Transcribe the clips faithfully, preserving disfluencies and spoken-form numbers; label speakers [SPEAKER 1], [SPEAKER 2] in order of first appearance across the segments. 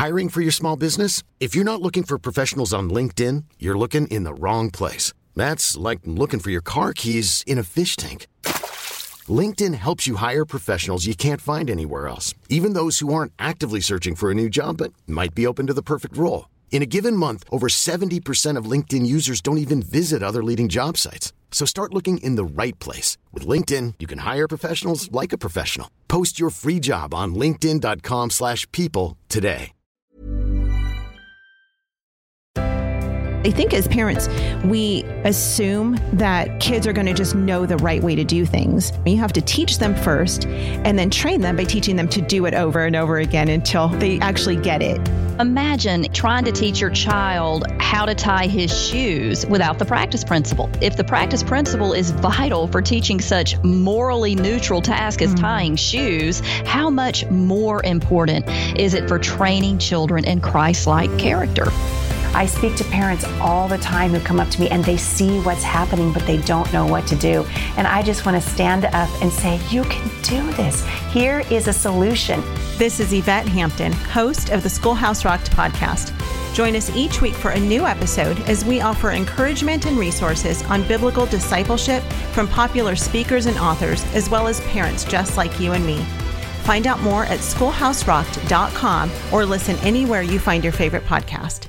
[SPEAKER 1] Hiring for your small business? If you're not looking for professionals on LinkedIn, you're looking in the wrong place. That's like looking for your car keys in a fish tank. LinkedIn helps you hire professionals you can't find anywhere else, even those who aren't actively searching for a new job but might be open to the perfect role. In a given month, over seventy percent of LinkedIn users don't even visit other leading job sites. So start looking in the right place. With LinkedIn, you can hire professionals like a professional. Post your free job on linkedin.com slash people today.
[SPEAKER 2] I think as parents, we assume that kids are going to just know the right way to do things. You have to teach them first and then train them by teaching them to do it over and over again until they actually get it.
[SPEAKER 3] Imagine trying to teach your child how to tie his shoes without the practice principle. If the practice principle is vital for teaching such morally neutral task as mm-hmm. tying shoes, how much more important is it for training children in Christ-like character?
[SPEAKER 4] I speak to parents all the time who come up to me and they see what's happening, but they don't know what to do. And I just want to stand up and say, you can do this. Here is a solution.
[SPEAKER 2] This is Yvette Hampton, host of the Schoolhouse Rocked podcast. Join us each week for a new episode as we offer encouragement and resources on biblical discipleship from popular speakers and authors, as well as parents just like you and me. Find out more at schoolhouse rocked dot com or listen anywhere you find your favorite podcast.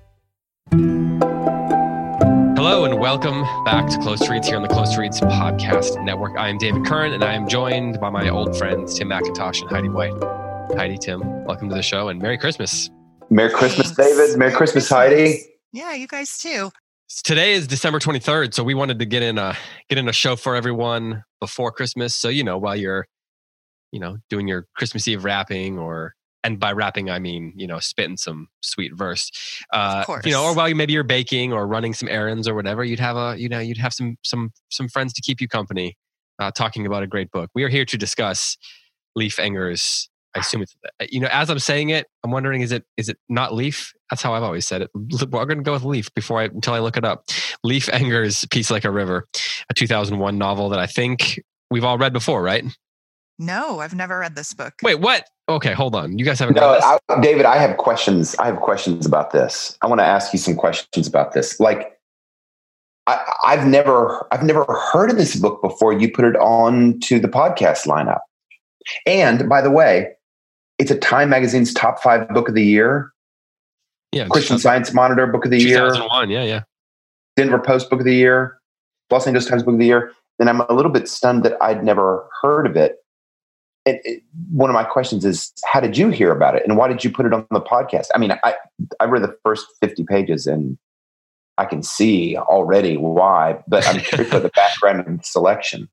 [SPEAKER 5] Hello and welcome back to Close Reads here on the Close Reads Podcast Network. I am David Curran and I am joined by my old friends Tim McIntosh and Heidi White. Heidi, Tim, welcome to the show and Merry Christmas.
[SPEAKER 6] Merry Christmas, David. Merry, Merry Christmas, Christmas, Heidi.
[SPEAKER 7] Yeah, you guys too.
[SPEAKER 5] Today is December twenty-third, so we wanted to get in a get in a show for everyone before Christmas. So, you know, while you're, you know, doing your Christmas Eve wrapping or And by rapping, I mean, you know, spitting some sweet verse, uh,
[SPEAKER 7] of course.
[SPEAKER 5] You know, or while you, maybe you're baking or running some errands or whatever, you'd have a, you know, you'd have some, some, some friends to keep you company, uh, talking about a great book. We are here to discuss Leif Enger's, I assume it's, you know, as I'm saying it, I'm wondering, is it, is it not Leif? That's how I've always said it. We're going to go with Leif before I, until I look it up. Leif Enger's Peace Like a River, a two thousand one novel that I think we've all read before, right?
[SPEAKER 7] No, I've never read this book.
[SPEAKER 5] Wait, what? Okay, hold on. You guys haven't
[SPEAKER 6] no,
[SPEAKER 5] read this?
[SPEAKER 6] I, David, I have questions. I have questions about this. I want to ask you some questions about this. Like, I, I've never, I've never heard of this book before you put it on to the podcast lineup. And by the way, it's a Time Magazine's top five book of the year.
[SPEAKER 5] Yeah,
[SPEAKER 6] Christian Science Monitor book of the year.
[SPEAKER 5] two thousand one, yeah, yeah.
[SPEAKER 6] Denver Post book of the year. Los Angeles Times book of the year. And I'm a little bit stunned that I'd never heard of it. It, it, one of my questions is, how did you hear about it? And why did you put it on the podcast? I mean, I, I read the first fifty pages and I can see already why, but I'm curious about the background and selection.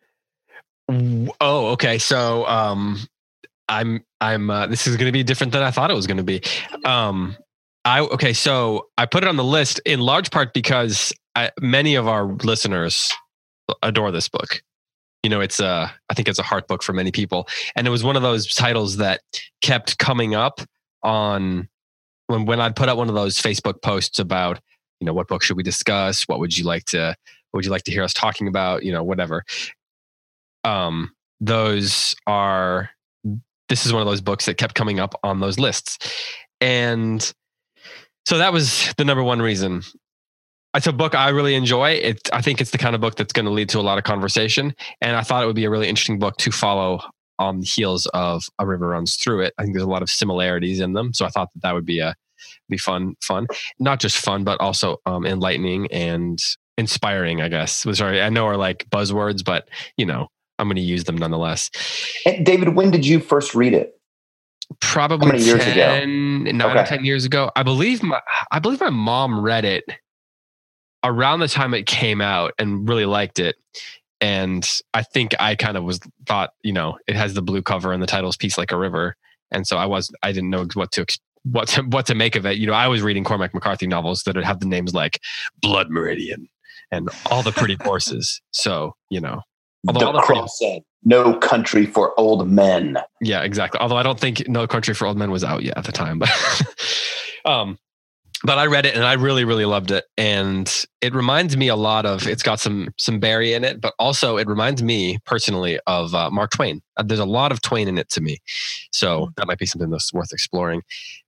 [SPEAKER 5] Oh, okay. So um, I'm, I'm, uh, this is going to be different than I thought it was going to be. Um, I, okay. So I put it on the list in large part because I, many of our listeners adore this book. You know, it's a, I think it's a heart book for many people. And it was one of those titles that kept coming up on when, when I'd put out one of those Facebook posts about, you know, what book should we discuss? What would you like to, what would you like to hear us talking about? You know, whatever. Um, those are, this is one of those books that kept coming up on those lists. And so that was the number one reason. It's a book I really enjoy. It, I think it's the kind of book that's going to lead to a lot of conversation. And I thought it would be a really interesting book to follow on the heels of A River Runs Through It. I think there's a lot of similarities in them. So I thought that that would be a be fun, fun, not just fun, but also um, enlightening and inspiring, I guess. Sorry, I know are like buzzwords, but you know, I'm going to use them nonetheless.
[SPEAKER 6] And David, when did you first read it?
[SPEAKER 5] Probably
[SPEAKER 6] How many years
[SPEAKER 5] ten,
[SPEAKER 6] ago?
[SPEAKER 5] nine
[SPEAKER 6] Okay.
[SPEAKER 5] or ten years ago. I believe my, I believe my mom read it around the time it came out and really liked it. And I think I kind of was thought, you know, it has the blue cover and the title's Peace Like a River. And so I was, I didn't know what to, what to, what to make of it. You know, I was reading Cormac McCarthy novels that would have the names like Blood Meridian and All the Pretty Horses. So, you know,
[SPEAKER 6] although the cross said, No Country for Old Men.
[SPEAKER 5] Yeah, exactly. Although I don't think No Country for Old Men was out yet at the time, but, um, But I read it and I really, really loved it. And it reminds me a lot of, it's got some some Barry in it, but also it reminds me personally of uh, Mark Twain. Uh, there's a lot of Twain in it to me. So that might be something that's worth exploring.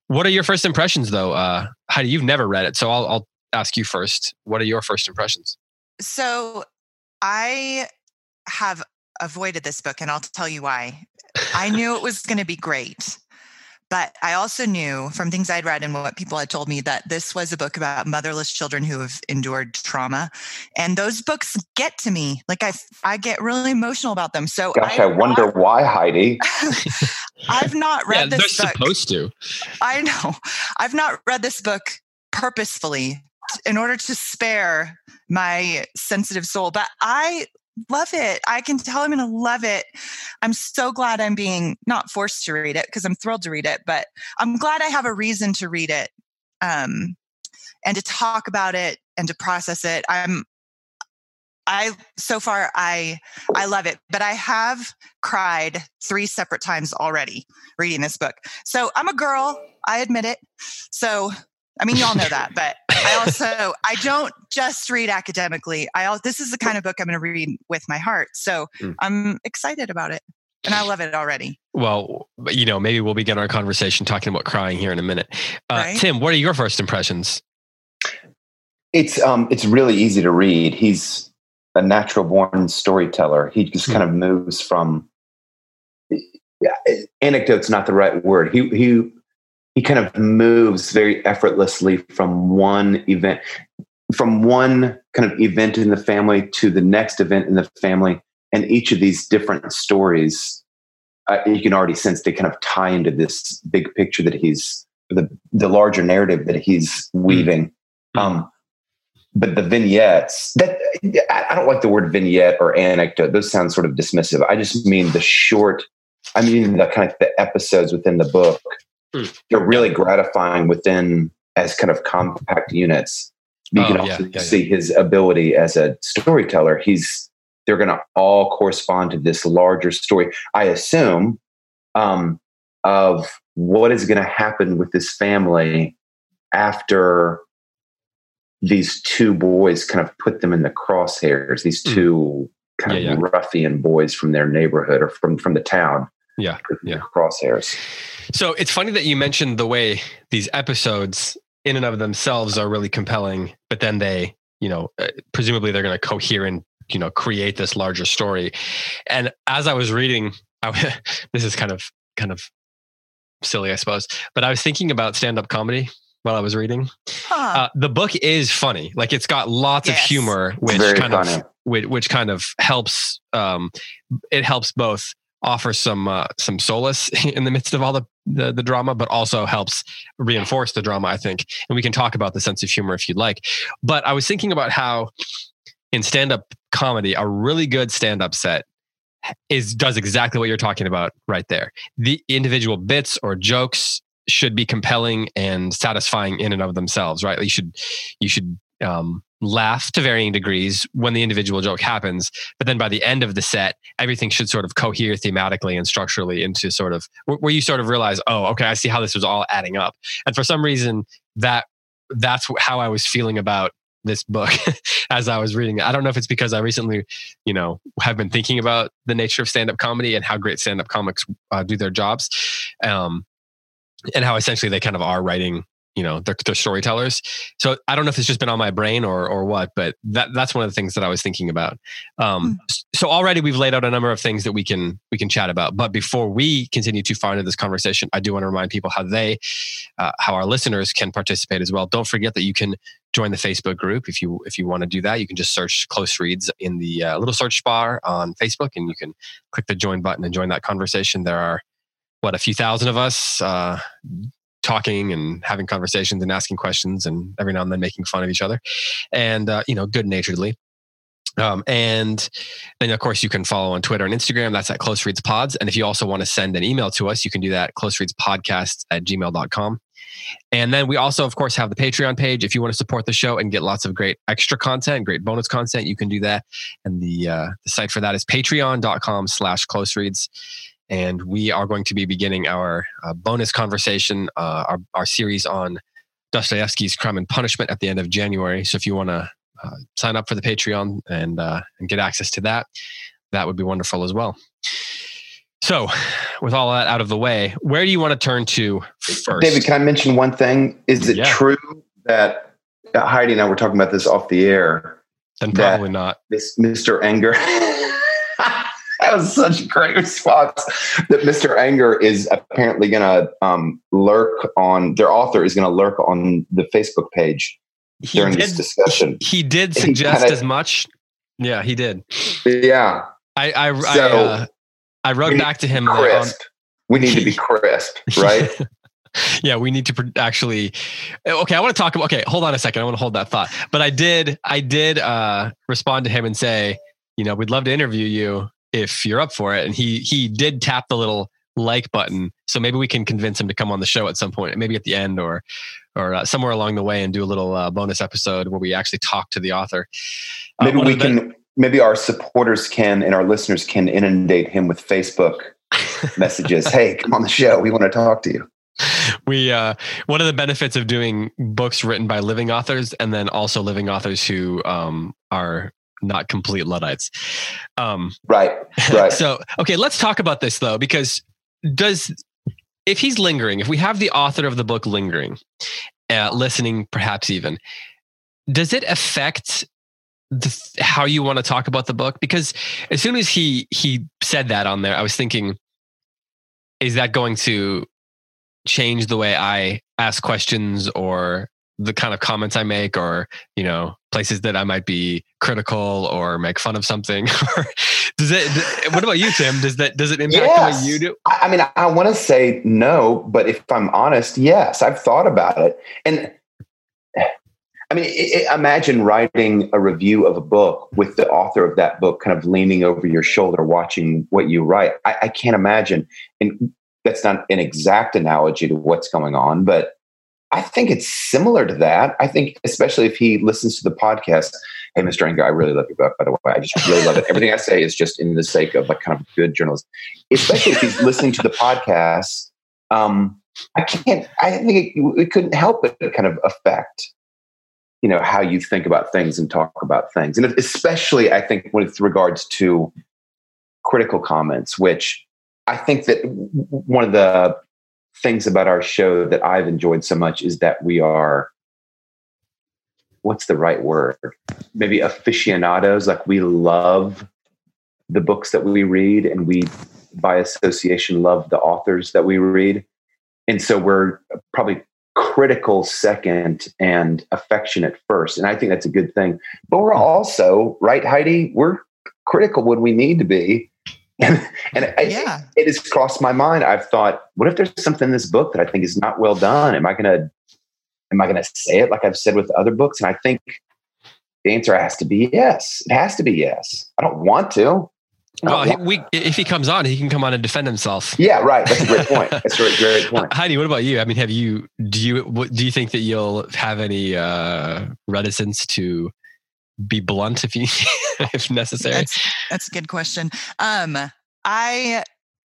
[SPEAKER 5] What are your first impressions, though? Uh, Heidi, you've never read it, so I'll, I'll ask you first. What are your first impressions?
[SPEAKER 7] So I have avoided this book, and I'll tell you why. I knew it was going to be great, but I also knew from things I'd read and what people had told me that this was a book about motherless children who have endured trauma. And those books get to me. Like I, I get really emotional about them. So
[SPEAKER 6] Gosh, I, I wonder not, why, Heidi.
[SPEAKER 7] I've not read
[SPEAKER 5] yeah,
[SPEAKER 7] this
[SPEAKER 5] they're
[SPEAKER 7] book.
[SPEAKER 5] Supposed to.
[SPEAKER 7] I know. I've not read this book purposefully in order to spare my sensitive soul, but I love it. I can tell I'm going to love it. I'm so glad I'm being not forced to read it because I'm thrilled to read it, but I'm glad I have a reason to read it um, and to talk about it and to process it. I'm, I, so far, I, I love it, but I have cried three separate times already reading this book. So I'm a girl. I admit it. So I mean, you all know that, but I also, I don't just read academically. I This is the kind of book I'm going to read with my heart. So mm. I'm excited about it and I love it already.
[SPEAKER 5] Well, you know, maybe we'll begin our conversation talking about crying here in a minute. Uh,
[SPEAKER 7] right?
[SPEAKER 5] Tim, what are your first impressions?
[SPEAKER 6] It's, um, it's really easy to read. He's a natural born storyteller. He just mm. kind of moves from, yeah, anecdote's not the right word. He, he, He kind of moves very effortlessly from one event, from one kind of event in the family to the next event in the family. And each of these different stories, uh, you can already sense they kind of tie into this big picture that he's, the, the larger narrative that he's weaving. Mm-hmm. Um, but the vignettes, that I don't like the word vignette or anecdote. Those sound sort of dismissive. I just mean the short, I mean the kind of the episodes within the book. They're really gratifying within as kind of compact units. You oh, can also yeah, yeah, see yeah. his ability as a storyteller. He's they're going to all correspond to this larger story, I assume, um, of what is going to happen with this family after these two boys kind of put them in the crosshairs. These two mm. kind yeah, of yeah. ruffian boys from their neighborhood or from from the town.
[SPEAKER 5] Yeah, yeah.
[SPEAKER 6] Crosshairs.
[SPEAKER 5] So it's funny that you mentioned the way these episodes in and of themselves are really compelling, but then they, you know, uh, presumably they're going to cohere and, you know, create this larger story. And as I was reading, I, this is kind of, kind of silly, I suppose, but I was thinking about stand-up comedy while I was reading. Huh. Uh, the book is funny. Like it's got lots yes. of humor, which Very kind funny. of, which, which kind of helps, um, it helps both offer some uh, some solace in the midst of all the, the the drama, but also helps reinforce the drama, I think. And we can talk about the sense of humor if you'd like. But I was thinking about how in stand-up comedy, a really good stand-up set is does exactly what you're talking about right there. The individual bits or jokes should be compelling and satisfying in and of themselves, right? You should you should um, laugh to varying degrees when the individual joke happens, but then by the end of the set, everything should sort of cohere thematically and structurally into sort of where you sort of realize, oh, okay, I see how this was all adding up. And for some reason, that that's how I was feeling about this book as I was reading it. I don't know if it's because I recently, you know, have been thinking about the nature of stand-up comedy and how great stand-up comics uh, do their jobs, um, and how essentially they kind of are writing, you know, they're, they're storytellers. So I don't know if it's just been on my brain or or what, but that that's one of the things that I was thinking about. Um, mm. So already we've laid out a number of things that we can we can chat about. But before we continue too far into this conversation, I do want to remind people how they, uh, how our listeners can participate as well. Don't forget that you can join the Facebook group if you if you want to do that. You can just search Close Reads in the uh, little search bar on Facebook, and you can click the join button and join that conversation. There are what a few thousand of us. Uh, talking and having conversations and asking questions and every now and then making fun of each other and, uh, you know, good naturedly. Um, and then of course you can follow on Twitter and Instagram. That's at Close Reads Pods. And if you also want to send an email to us, you can do that at closereadspodcasts at gmail dot com. And then we also, of course, have the Patreon page. If you want to support the show and get lots of great extra content, great bonus content, you can do that. And the, uh, the site for that is patreon dot com slash close reads. And we are going to be beginning our uh, bonus conversation, uh, our, our series on Dostoevsky's Crime and Punishment at the end of January. So if you want to uh, sign up for the Patreon and uh, and get access to that, that would be wonderful as well. So, with all that out of the way, where do you want to turn to first?
[SPEAKER 6] David, can I mention one thing? Is it
[SPEAKER 5] yeah.
[SPEAKER 6] true that uh, Heidi and I were talking about this off the air?
[SPEAKER 5] Then probably not.
[SPEAKER 6] This Mister Anger. That was such a great response. That Mister Anger is apparently going to um, lurk on, their author is going to lurk on the Facebook page
[SPEAKER 5] he
[SPEAKER 6] during
[SPEAKER 5] did,
[SPEAKER 6] this discussion.
[SPEAKER 5] He, he did suggest
[SPEAKER 6] kinda,
[SPEAKER 5] as much. Yeah, he did.
[SPEAKER 6] Yeah.
[SPEAKER 5] I I,
[SPEAKER 6] so,
[SPEAKER 5] I, uh, I wrote back to him.
[SPEAKER 6] Crisp. On, we need to be crisp, right?
[SPEAKER 5] Yeah, we need to actually. Okay, I want to talk about. Okay, hold on a second. I want to hold that thought. But I did. I did uh, respond to him and say, you know, we'd love to interview you if you're up for it. And he he did tap the little like button. So maybe we can convince him to come on the show at some point, maybe at the end or or uh, somewhere along the way, and do a little uh, bonus episode where we actually talk to the author. Uh,
[SPEAKER 6] maybe we can.
[SPEAKER 5] The,
[SPEAKER 6] maybe our supporters can and our listeners can inundate him with Facebook messages. Hey, come on the show. We want to talk to you.
[SPEAKER 5] We uh, one of the benefits of doing books written by living authors, and then also living authors who um, are not complete Luddites. Um,
[SPEAKER 6] right, right.
[SPEAKER 5] So, okay, let's talk about this though, because does if he's lingering, if we have the author of the book lingering, uh, listening, perhaps even, does it affect the, how you want to talk about the book? Because as soon as he he said that on there, I was thinking, is that going to change the way I ask questions or the kind of comments I make, or, you know, places that I might be critical or make fun of something? Does it, what about you, Tim? Does that, does it impact
[SPEAKER 6] yes.
[SPEAKER 5] the way you do?
[SPEAKER 6] I mean, I want to say no, but if I'm honest, yes, I've thought about it. And I mean, it, it, imagine writing a review of a book with the author of that book kind of leaning over your shoulder, watching what you write. I, I can't imagine. And that's not an exact analogy to what's going on, but I think it's similar to that. I think, especially if he listens to the podcast, hey, Mister Anger, I really love your book, by the way. I just really love it. Everything I say is just in the sake of like kind of good journalism. Especially if he's listening to the podcast, um, I can't, I think it, it couldn't help but kind of affect, you know, how you think about things and talk about things. And especially, I think, with regards to critical comments, which I think that one of the things about our show that I've enjoyed so much is that we are, what's the right word? Maybe aficionados. Like, we love the books that we read, and we, by association, love the authors that we read. And so we're probably critical second and affectionate first. And I think that's a good thing. But we're also, right, Heidi? We're critical when we need to be. And, and
[SPEAKER 7] yeah.
[SPEAKER 6] I, it has crossed my mind. I've thought, what if there's something in this book that I think is not well done? Am I going to, am I going to say it like I've said with other books? And I think the answer has to be yes. It has to be yes. I don't want to.
[SPEAKER 5] Well, he, we, if he comes on, he can come on and defend himself.
[SPEAKER 6] Yeah, right. That's a great point. That's a great, great point.
[SPEAKER 5] Heidi, what about you? I mean, have you, do you, what, do you think that you'll have any uh, reticence to be blunt if you, if necessary?
[SPEAKER 7] That's, that's a good question. Um, I,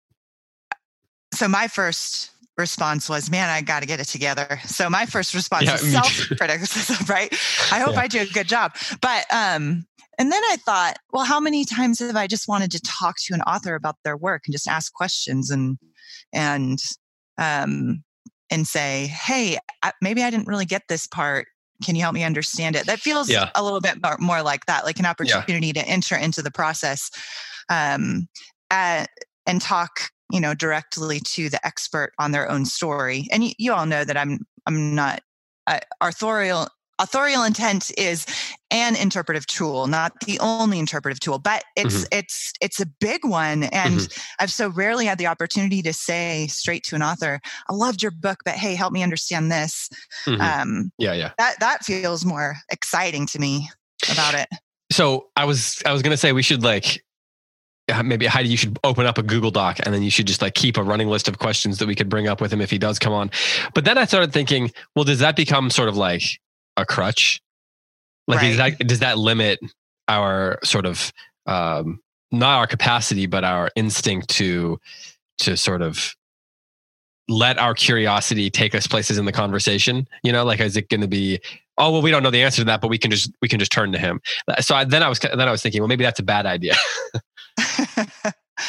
[SPEAKER 7] so my first response was, man, I got to get it together. So my first response
[SPEAKER 5] yeah,
[SPEAKER 7] is self-criticism, right? I hope yeah. I do a good job. But, um, and then I thought, well, how many times have I just wanted to talk to an author about their work and just ask questions and, and, um, and say, hey, I, maybe I didn't really get this part. Can you help me understand it? That feels yeah. a little bit more, more like that, like an opportunity yeah. to enter into the process, um, at, and talk, you know, directly to the expert on their own story. And you, you all know that I'm, I'm not uh, authorial. Authorial intent is an interpretive tool, not the only interpretive tool, but it's mm-hmm. it's it's a big one. And mm-hmm. I've so rarely had the opportunity to say straight to an author, I loved your book, but hey, help me understand this.
[SPEAKER 5] Mm-hmm.
[SPEAKER 7] Um,
[SPEAKER 5] yeah, yeah.
[SPEAKER 7] That that feels more exciting to me about it.
[SPEAKER 5] So I was I was gonna say we should like maybe Heidi, you should open up a Google Doc and then you should just like keep a running list of questions that we could bring up with him if he does come on. But then I started thinking, well, does that become sort of like a crutch? Like,
[SPEAKER 7] right.
[SPEAKER 5] is that, does that limit our sort of, um, not our capacity, but our instinct to, to sort of let our curiosity take us places in the conversation? You know, like, is it going to be, oh, well, we don't know the answer to that, but we can just, we can just turn to him. So I, then I was, then I was thinking, well, maybe that's a bad idea.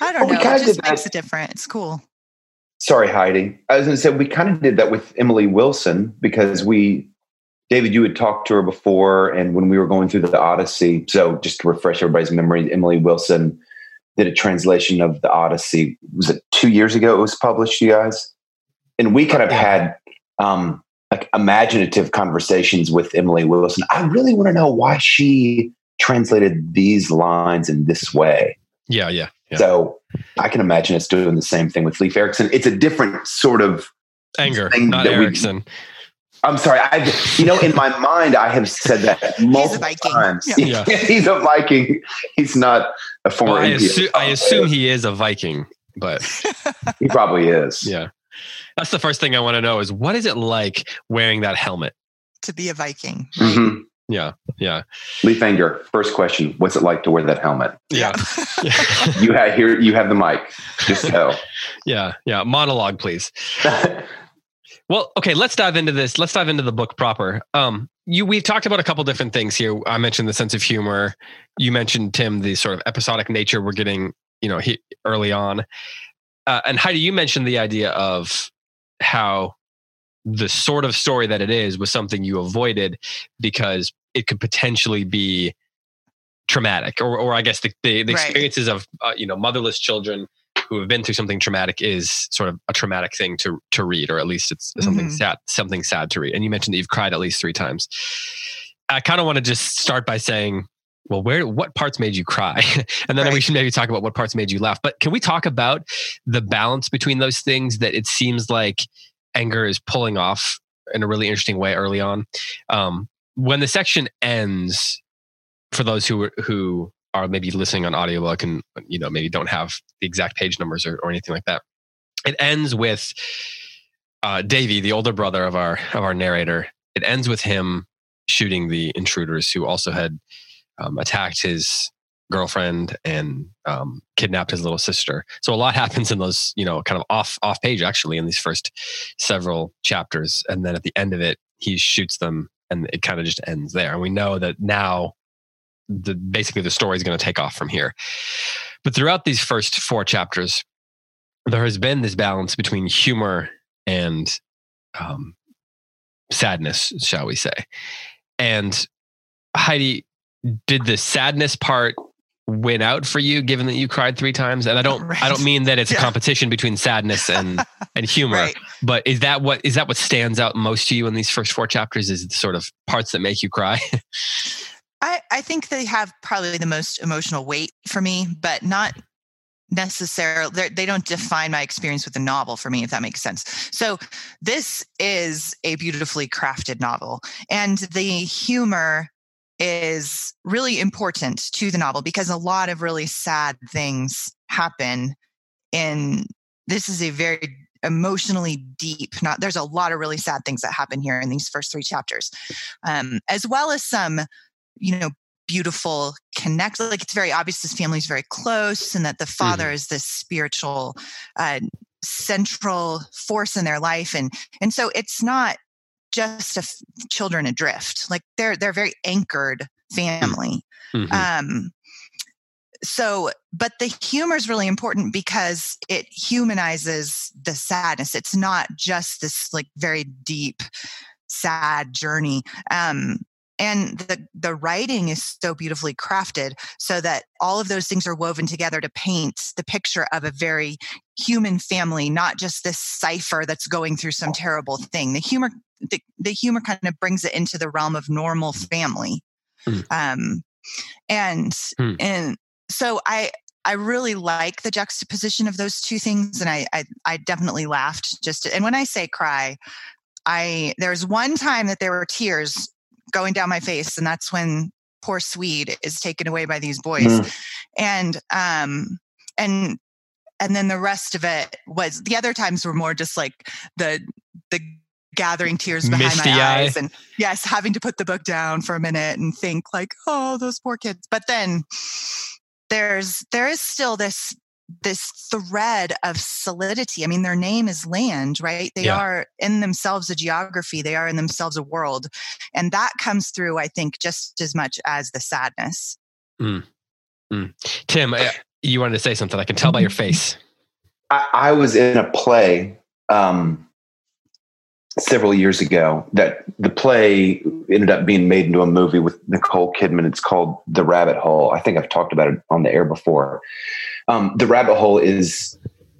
[SPEAKER 7] I don't
[SPEAKER 6] Well, we
[SPEAKER 7] know. It
[SPEAKER 6] kinda
[SPEAKER 7] just
[SPEAKER 6] did
[SPEAKER 7] makes
[SPEAKER 6] that-
[SPEAKER 7] it different. It's cool.
[SPEAKER 6] Sorry, Heidi. I was going to say, we kind of did that with Emily Wilson because we, David, you had talked to her before, and when we were going through the Odyssey, so just to refresh everybody's memory, Emily Wilson did a translation of the Odyssey. Was it two years ago it was published, you guys? And we kind of had um, like imaginative conversations with Emily Wilson. I really want to know why she translated these lines in this way.
[SPEAKER 5] Yeah, yeah. yeah.
[SPEAKER 6] So I can imagine us doing the same thing with Leif Erikson. It's a different sort of
[SPEAKER 5] Anger,
[SPEAKER 6] thing
[SPEAKER 5] not
[SPEAKER 6] that we-
[SPEAKER 5] Erikson.
[SPEAKER 6] I'm sorry. I, you know, in my mind, I have said that multiple
[SPEAKER 7] Viking.
[SPEAKER 6] times.
[SPEAKER 5] Yeah.
[SPEAKER 6] He's a Viking. He's not a former.
[SPEAKER 5] Well, I,
[SPEAKER 6] N P A.
[SPEAKER 5] assu- I assume he is a Viking, but
[SPEAKER 6] He probably is.
[SPEAKER 5] yeah. That's the first thing I want to know is what is it like wearing that helmet?
[SPEAKER 7] To be a Viking.
[SPEAKER 6] Mm-hmm.
[SPEAKER 5] Yeah, yeah.
[SPEAKER 6] Leif Anger. First question: what's it like to wear that helmet?
[SPEAKER 5] Yeah.
[SPEAKER 6] You have here. You have the mic. Just go.
[SPEAKER 5] yeah, yeah. Monologue, please. Well, okay, let's dive into this. Let's dive into the book proper. Um, you, we've talked about a couple different things here. I mentioned the sense of humor. You mentioned, Tim, the sort of episodic nature we're getting, you know, he, early on. Uh, and Heidi, you mentioned the idea of how the sort of story that it is was something you avoided because it could potentially be traumatic, or, or I guess the, the, the
[SPEAKER 7] Right.
[SPEAKER 5] experiences of, uh, you know, motherless children who have been through something traumatic is sort of a traumatic thing to to read, or at least it's something
[SPEAKER 7] Mhm.
[SPEAKER 5] sad, something sad to read. And you mentioned that you've cried at least three times. I kind of want to just start by saying, well, where, what parts made you cry? And then
[SPEAKER 7] Right.
[SPEAKER 5] we should maybe talk about what parts made you laugh. But can we talk about the balance between those things that it seems like Anger is pulling off in a really interesting way early on? Um, when the section ends, for those who who are maybe listening on audiobook and, you know, maybe don't have the exact page numbers or, or anything like that, it ends with uh, Davy, the older brother of our of our narrator. It ends with him shooting the intruders who also had um, attacked his girlfriend and um, kidnapped his little sister. So a lot happens in those, you know, kind of off off page actually in these first several chapters, and then at the end of it, he shoots them, and it kind of just ends there. And we know that now, the basically the story is going to take off from here. But throughout these first four chapters, there has been this balance between humor and um, sadness, shall we say? And Heidi, did the sadness part win out for you, given that you cried three times? And I don't,
[SPEAKER 7] Right.
[SPEAKER 5] I don't mean that it's
[SPEAKER 7] Yeah.
[SPEAKER 5] a competition between sadness and and humor,
[SPEAKER 7] Right.
[SPEAKER 5] but is that what is that what stands out most to you in these first four chapters? Is the sort of parts that make you cry?
[SPEAKER 7] I, I think they have probably the most emotional weight for me, but not necessarily, they're- they don't define my experience with the novel for me, if that makes sense. So this is a beautifully crafted novel, and the humor is really important to the novel because a lot of really sad things happen in, this is a very emotionally deep, not, there's a lot of really sad things that happen here in these first three chapters, um, as well as some, you know, beautiful connect. Like, it's very obvious this family is very close, and that the father
[SPEAKER 5] Mhm.
[SPEAKER 7] is this spiritual uh, central force in their life, and and so it's not just a f- children adrift. Like, they're they're a very anchored family.
[SPEAKER 5] Mhm.
[SPEAKER 7] Um, so, but the humor is really important because it humanizes the sadness. It's not just this like very deep, sad journey. Um, and the the writing is so beautifully crafted so that all of those things are woven together to paint the picture of a very human family, not just this cipher that's going through some terrible thing. The humor, the, the humor kind of brings it into the realm of normal family.
[SPEAKER 5] Mm.
[SPEAKER 7] Um, and
[SPEAKER 5] Mm.
[SPEAKER 7] and so I I really like the juxtaposition of those two things, and I I, I definitely laughed just. And when I say cry, I there's one time that there were tears going down my face, and that's when poor Swede is taken away by these boys,
[SPEAKER 6] Mm.
[SPEAKER 7] and um and and then the rest of it was, the other times were more just like the the gathering tears behind
[SPEAKER 5] Misty
[SPEAKER 7] my
[SPEAKER 5] eye.
[SPEAKER 7] eyes, and yes, having to put the book down for a minute and think like, oh, those poor kids. But then there's there is still this this thread of solidity. I mean, their name is land, right? They
[SPEAKER 5] Yeah.
[SPEAKER 7] are in themselves a geography. They are in themselves a world. And that comes through, I think, just as much as the sadness.
[SPEAKER 5] Mm. Mm. Tim, I, you wanted to say something. I can tell by your face.
[SPEAKER 6] I, I was in a play um, several years ago that the play ended up being made into a movie with Nicole Kidman. It's called The Rabbit Hole. I think I've talked about it on the air before. Um, The Rabbit Hole is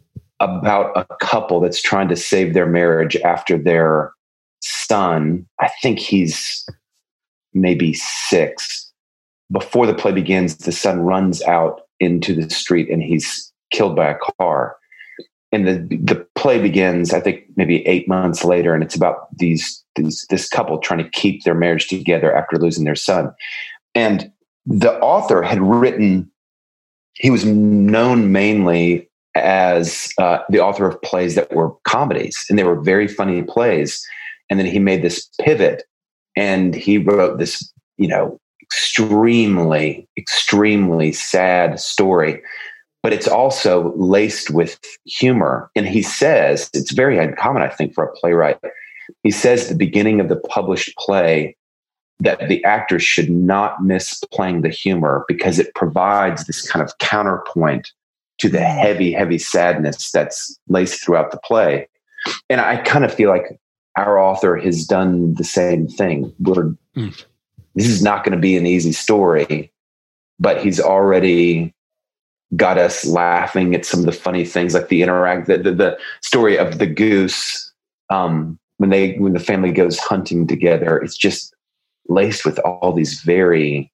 [SPEAKER 6] about a couple that's trying to save their marriage after their son, I think he's maybe six. Before the play begins, the son runs out into the street and he's killed by a car. And the the play begins, I think, maybe eight months later, and it's about these, these this couple trying to keep their marriage together after losing their son. And the author had written, he was known mainly as uh, the author of plays that were comedies, and they were very funny plays. And then he made this pivot, and he wrote this, you know, extremely, extremely sad story. But it's also laced with humor. And he says, it's very uncommon, I think, for a playwright. He says at the beginning of the published play that the actors should not miss playing the humor because it provides this kind of counterpoint to the heavy, heavy sadness that's laced throughout the play. And I kind of feel like our author has done the same thing. We're, mm. This is not going to be an easy story, but he's already got us laughing at some of the funny things, like the interact, the, the, the story of the goose. Um, when they, when the family goes hunting together, it's just laced with all these very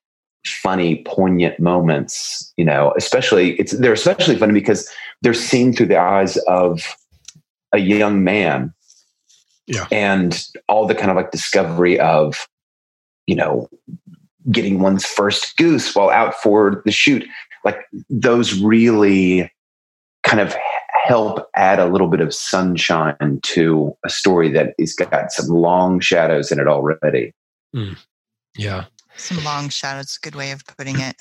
[SPEAKER 6] funny, poignant moments, you know, especially it's, they're especially funny because they're seen through the eyes of a young man.
[SPEAKER 5] Yeah.
[SPEAKER 6] And all the kind of like discovery of, you know, getting one's first goose while out for the shoot. Like those really kind of help add a little bit of sunshine to a story that has got some long shadows in it already.
[SPEAKER 5] Mm. Yeah.
[SPEAKER 7] Some long shadows. Good way of putting it.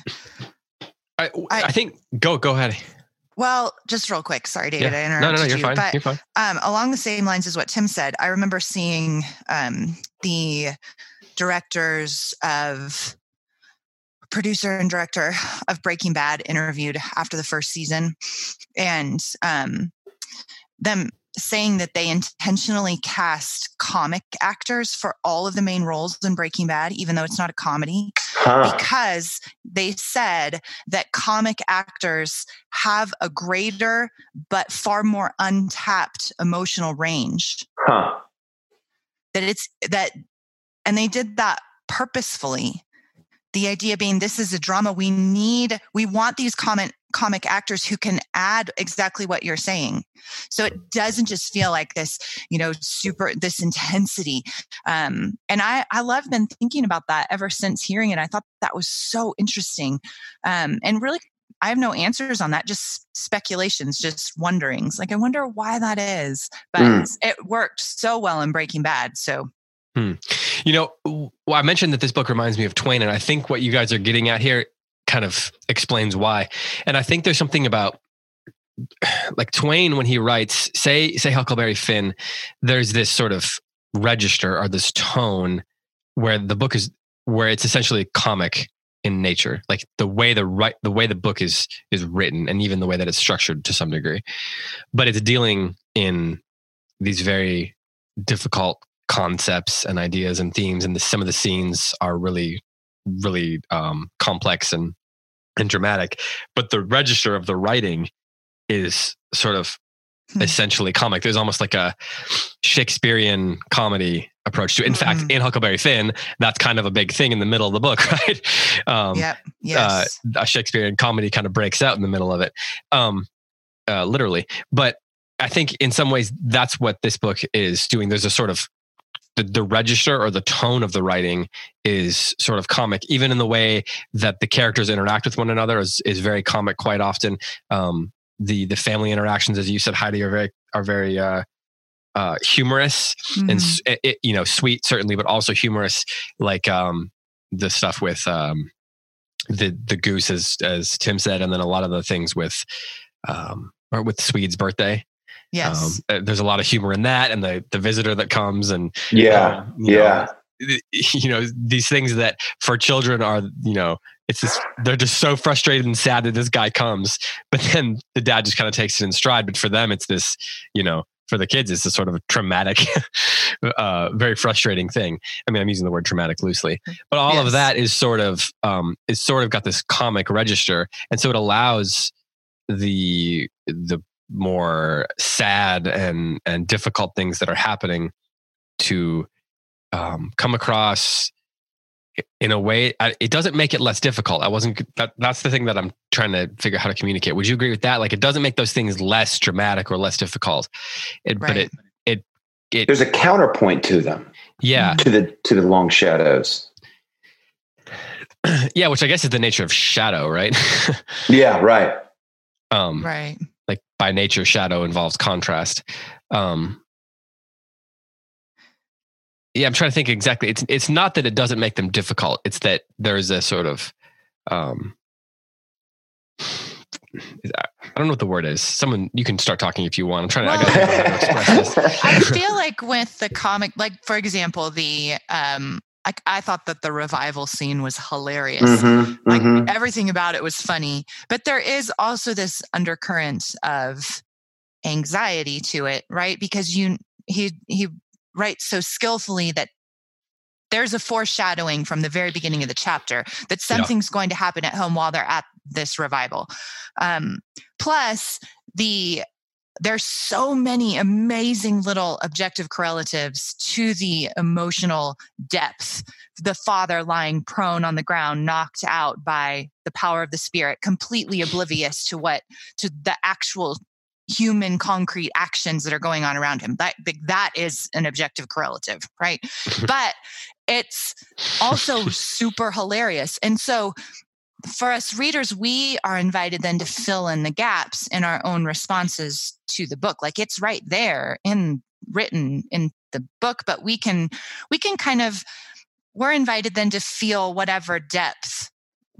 [SPEAKER 5] I, I, I think, go, go ahead.
[SPEAKER 7] Well, just real quick. Sorry, David,
[SPEAKER 5] yeah.
[SPEAKER 7] I interrupted
[SPEAKER 5] No, no, no, you're
[SPEAKER 7] you.
[SPEAKER 5] fine.
[SPEAKER 7] But
[SPEAKER 5] you're fine.
[SPEAKER 7] Um, along the same lines as what Tim said, I remember seeing um, the directors of producer and director of Breaking Bad interviewed after the first season, and um, them saying that they intentionally cast comic actors for all of the main roles in Breaking Bad, even though it's not a comedy, huh. because they said that comic actors have a greater but far more untapped emotional range.
[SPEAKER 6] Huh.
[SPEAKER 7] That it's that, and they did that purposefully. The idea being, this is a drama. We need, we want these comic comic actors who can add exactly what you're saying. So it doesn't just feel like this, you know, super, this intensity. Um, and I, I love been thinking about that ever since hearing it. I thought that was so interesting. Um, and really, I have no answers on that, just speculations, just wonderings. Like, I wonder why that is, but mm. it worked so well in Breaking Bad. So
[SPEAKER 5] Hmm. You know, well, I mentioned that this book reminds me of Twain, and I think what you guys are getting at here kind of explains why. And I think there's something about like Twain when he writes, say, say Huckleberry Finn, there's this sort of register or this tone where the book is, where it's essentially comic in nature, like the way the right, the way the book is is written, and even the way that it's structured to some degree. But it's dealing in these very difficult concepts and ideas and themes, and the, some of the scenes are really, really um, complex and and dramatic. But the register of the writing is sort of hmm. essentially comic. There's almost like a Shakespearean comedy approach to it. In mm-hmm. fact, in Huckleberry Finn, that's kind of a big thing in the middle of the book, right? Um,
[SPEAKER 7] yep. Yes.
[SPEAKER 5] Uh, a Shakespearean comedy kind of breaks out in the middle of it, um, uh, literally. But I think in some ways that's what this book is doing. There's a sort of The, the register or the tone of the writing is sort of comic, even in the way that the characters interact with one another is, is very comic quite often. Um, the the family interactions, as you said, Heidi, are very are very uh, uh, humorous mm-hmm. and it, you know, sweet certainly, but also humorous. Like um, the stuff with um, the the goose, as as Tim said, and then a lot of the things with um, or with Swede's birthday.
[SPEAKER 7] Yes.
[SPEAKER 5] Um, there's a lot of humor in that, and the, the visitor that comes, and
[SPEAKER 6] yeah,
[SPEAKER 5] um, you
[SPEAKER 6] yeah,
[SPEAKER 5] know, you know, these things that for children are, you know, it's just, they're just so frustrated and sad that this guy comes, but then the dad just kind of takes it in stride. But for them, it's this, you know, for the kids, it's a sort of a traumatic, uh, very frustrating thing. I mean, I'm using the word traumatic loosely, but all yes. of that is sort of, um, it's sort of got this comic register. And so it allows the, the more sad and, and difficult things that are happening to, um, come across in a way. I, it doesn't make it less difficult. I wasn't, that, that's the thing that I'm trying to figure out how to communicate. Would you agree with that? Like, it doesn't make those things less dramatic or less difficult, it, right. but it, it, it,
[SPEAKER 6] there's a counterpoint to them.
[SPEAKER 5] Yeah.
[SPEAKER 6] To the, to the long shadows.
[SPEAKER 5] Yeah. Which I guess is the nature of shadow, right?
[SPEAKER 6] Yeah. Right.
[SPEAKER 7] Um, right.
[SPEAKER 5] Like by nature, shadow involves contrast. Um, Yeah, I'm trying to think exactly. It's it's not that it doesn't make them difficult. It's that there's a sort of, um, I don't know what the word is. Someone, you can start talking if you want. I'm trying to, well, I gotta think how to express this.
[SPEAKER 7] I feel like with the comic, like for example, the, um, I, I thought that the revival scene was hilarious. Mm-hmm, like mm-hmm. everything about it was funny, but there is also this undercurrent of anxiety to it, right? Because you, he, he, writes so skillfully that there's a foreshadowing from the very beginning of the chapter that something's yeah. going to happen at home while they're at this revival. Um, plus, the there's so many amazing little objective correlatives to the emotional depth. The father lying prone on the ground, knocked out by the power of the spirit, completely oblivious to what to the actual human concrete actions that are going on around him. That that is an objective correlative, right? But it's also super hilarious. And so for us readers, we are invited then to fill in the gaps in our own responses to the book. Like it's right there in written in the book, but we can we can kind of we're invited then to feel whatever depth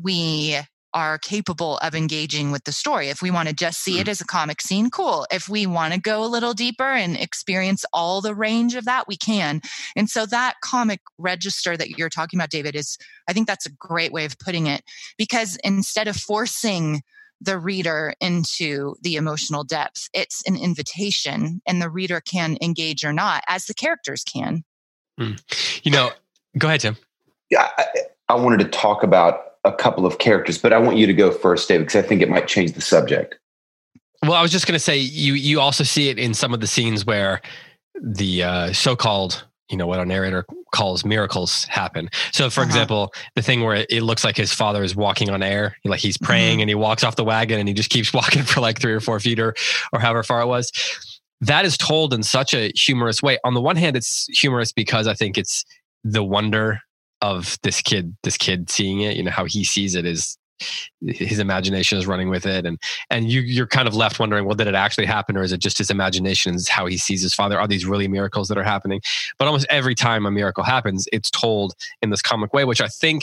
[SPEAKER 7] we are capable of engaging with the story. If we want to just see it as a comic scene, cool. If we want to go a little deeper and experience all the range of that, we can. And so that comic register that you're talking about, David, is, I think that's a great way of putting it, because instead of forcing the reader into the emotional depth, it's an invitation, and the reader can engage or not, as the characters can.
[SPEAKER 5] Mm. You know, go ahead, Tim.
[SPEAKER 6] Yeah, I, I wanted to talk about a couple of characters, but I want you to go first, David, because I think it might change the subject.
[SPEAKER 5] Well, I was just going to say, you you also see it in some of the scenes where the uh, so-called, you know, what our narrator calls miracles happen. So, for uh-huh. example, the thing where it looks like his father is walking on air, like he's praying mm-hmm. and he walks off the wagon and he just keeps walking for like three or four feet or, or however far it was. That is told in such a humorous way. On the one hand, it's humorous because I think it's the wonder of this kid, this kid seeing it, you know, how he sees it is his imagination is running with it. And, and you, you're kind of left wondering, well, did it actually happen? Or is it just his imagination is how he sees his father? Are these really miracles that are happening? But almost every time a miracle happens, it's told in this comic way, which I think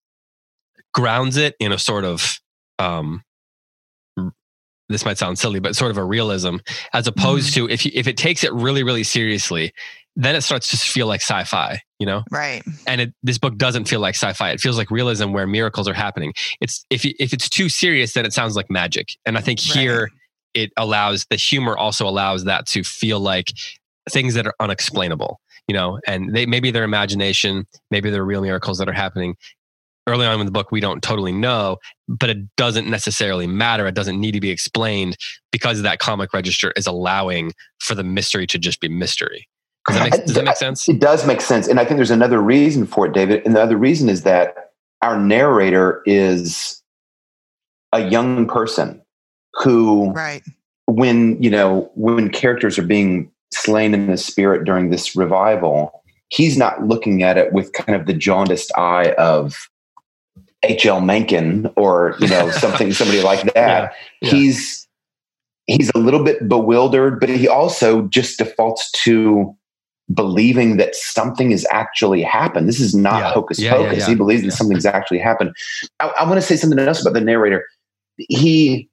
[SPEAKER 5] grounds it in a sort of, um, this might sound silly, but sort of a realism, as opposed mm-hmm. to if you, if it takes it really, really seriously, then it starts to feel like sci-fi, you know?
[SPEAKER 7] Right.
[SPEAKER 5] And it, this book doesn't feel like sci-fi. It feels like realism where miracles are happening. It's if if it's too serious, then it sounds like magic. And I think here right. it allows, the humor also allows that to feel like things that are unexplainable, you know, and they maybe their imagination, maybe they're real miracles that are happening. Early on in the book, we don't totally know, but it doesn't necessarily matter. It doesn't need to be explained because that comic register is allowing for the mystery to just be mystery. Does that make, does that make sense?
[SPEAKER 6] It does make sense. And I think there's another reason for it, David. And the other reason is that our narrator is a young person who,
[SPEAKER 7] right.
[SPEAKER 6] when, you know, when characters are being slain in the spirit during this revival, he's not looking at it with kind of the jaundiced eye of H L Mencken or, you know, something, somebody like that. Yeah. Yeah. He's, he's a little bit bewildered, but he also just defaults to believing that something has actually happened. This is not yeah. hocus
[SPEAKER 5] yeah,
[SPEAKER 6] pocus.
[SPEAKER 5] yeah, yeah.
[SPEAKER 6] He believes
[SPEAKER 5] yeah.
[SPEAKER 6] that something's actually happened. I, I want to say something else about the narrator. He,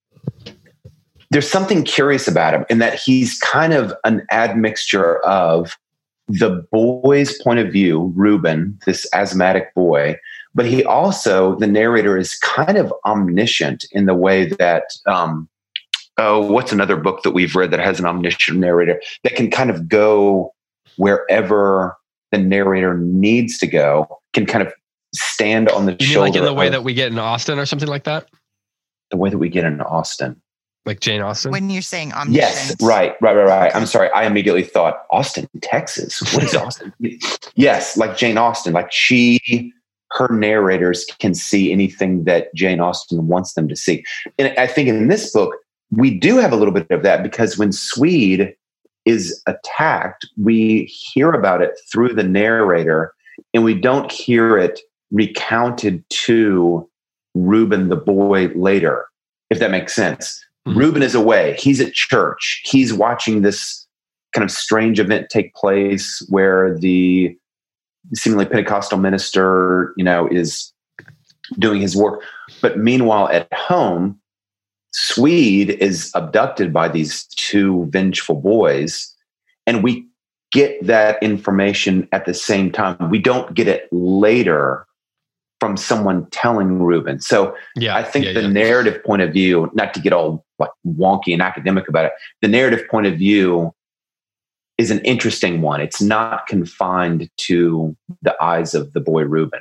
[SPEAKER 6] there's something curious about him in that he's kind of an admixture of the boy's point of view, Reuben, this asthmatic boy, but he also, the narrator is kind of omniscient in the way that, um, oh, what's another book that we've read that has an omniscient narrator that can kind of go wherever the narrator needs to go, can kind of stand on the
[SPEAKER 5] you
[SPEAKER 6] shoulder.
[SPEAKER 5] mean like in the way
[SPEAKER 6] of,
[SPEAKER 5] that we get in Austen or something like that?
[SPEAKER 6] The way that we get in Austen.
[SPEAKER 5] Like Jane Austen?
[SPEAKER 7] When you're saying omniscient.
[SPEAKER 6] Yes, right, right, right, right. I'm sorry. I immediately thought Austin, Texas. What is Austin? Yes, like Jane Austen. Like she, her narrators can see anything that Jane Austen wants them to see. And I think in this book, we do have a little bit of that, because when Swede is attacked, we hear about it through the narrator, and we don't hear it recounted to Reuben the boy later, if that makes sense. Mm-hmm. Reuben is away. He's at church. He's watching this kind of strange event take place where the seemingly Pentecostal minister, you know, is doing his work. But meanwhile, at home, Swede is abducted by these two vengeful boys, and we get that information at the same time. We don't get it later from someone telling Reuben. So yeah, I think yeah, the yeah. narrative point of view, not to get all like wonky and academic about it, the narrative point of view is an interesting one. It's not confined to the eyes of the boy Reuben.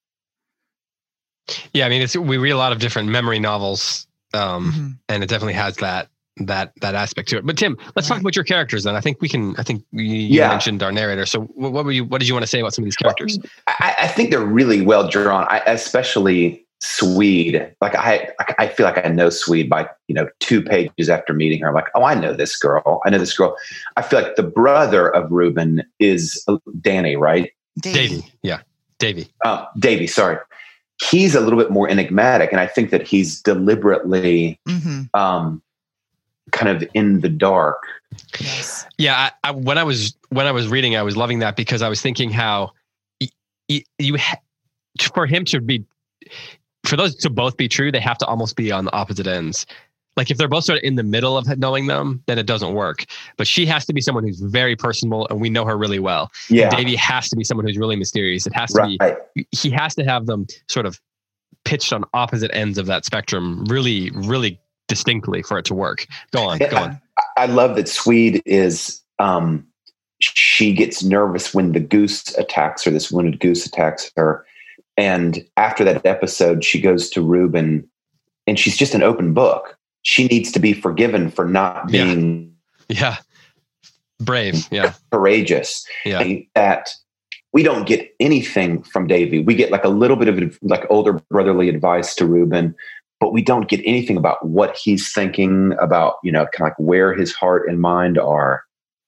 [SPEAKER 5] Yeah, I mean, it's, we read a lot of different memory novels, um, mm-hmm. and it definitely has that that that aspect to it. But Tim, let's right. talk about your characters then. I think we can. I think you, you yeah. mentioned our narrator. So what were you? What did you want to say about some of these characters?
[SPEAKER 6] I, I think they're really well drawn. I, especially Swede. Like I, I feel like I know Swede by you know two pages after meeting her. I'm like, oh, I know this girl. I know this girl. I feel like the brother of Reuben is Danny, right?
[SPEAKER 5] Davy. Yeah, Davy.
[SPEAKER 6] Um, Davy. Sorry. He's a little bit more enigmatic, and I think that he's deliberately. Mm-hmm. Um, kind of in the dark.
[SPEAKER 5] Yes. Yeah. I, I, when I was, when I was reading, I was loving that, because I was thinking how y- y- you, ha- for him to be, for those to both be true, they have to almost be on the opposite ends. Like if they're both sort of in the middle of knowing them, then it doesn't work. But she has to be someone who's very personable, and we know her really well. Yeah. And Davey has to be someone who's really mysterious. It has to right. be, he has to have them sort of pitched on opposite ends of that spectrum really, really distinctly for it to work. Go on, go on.
[SPEAKER 6] I, I love that Swede is, um, she gets nervous when the goose attacks her, this wounded goose attacks her. And after that episode, she goes to Reuben, and she's just an open book. She needs to be forgiven for not being
[SPEAKER 5] yeah, yeah. brave, yeah,
[SPEAKER 6] courageous. Yeah, and that we don't get anything from Davy. We get like a little bit of like older brotherly advice to Reuben, but we don't get anything about what he's thinking about, you know, kind of like where his heart and mind are.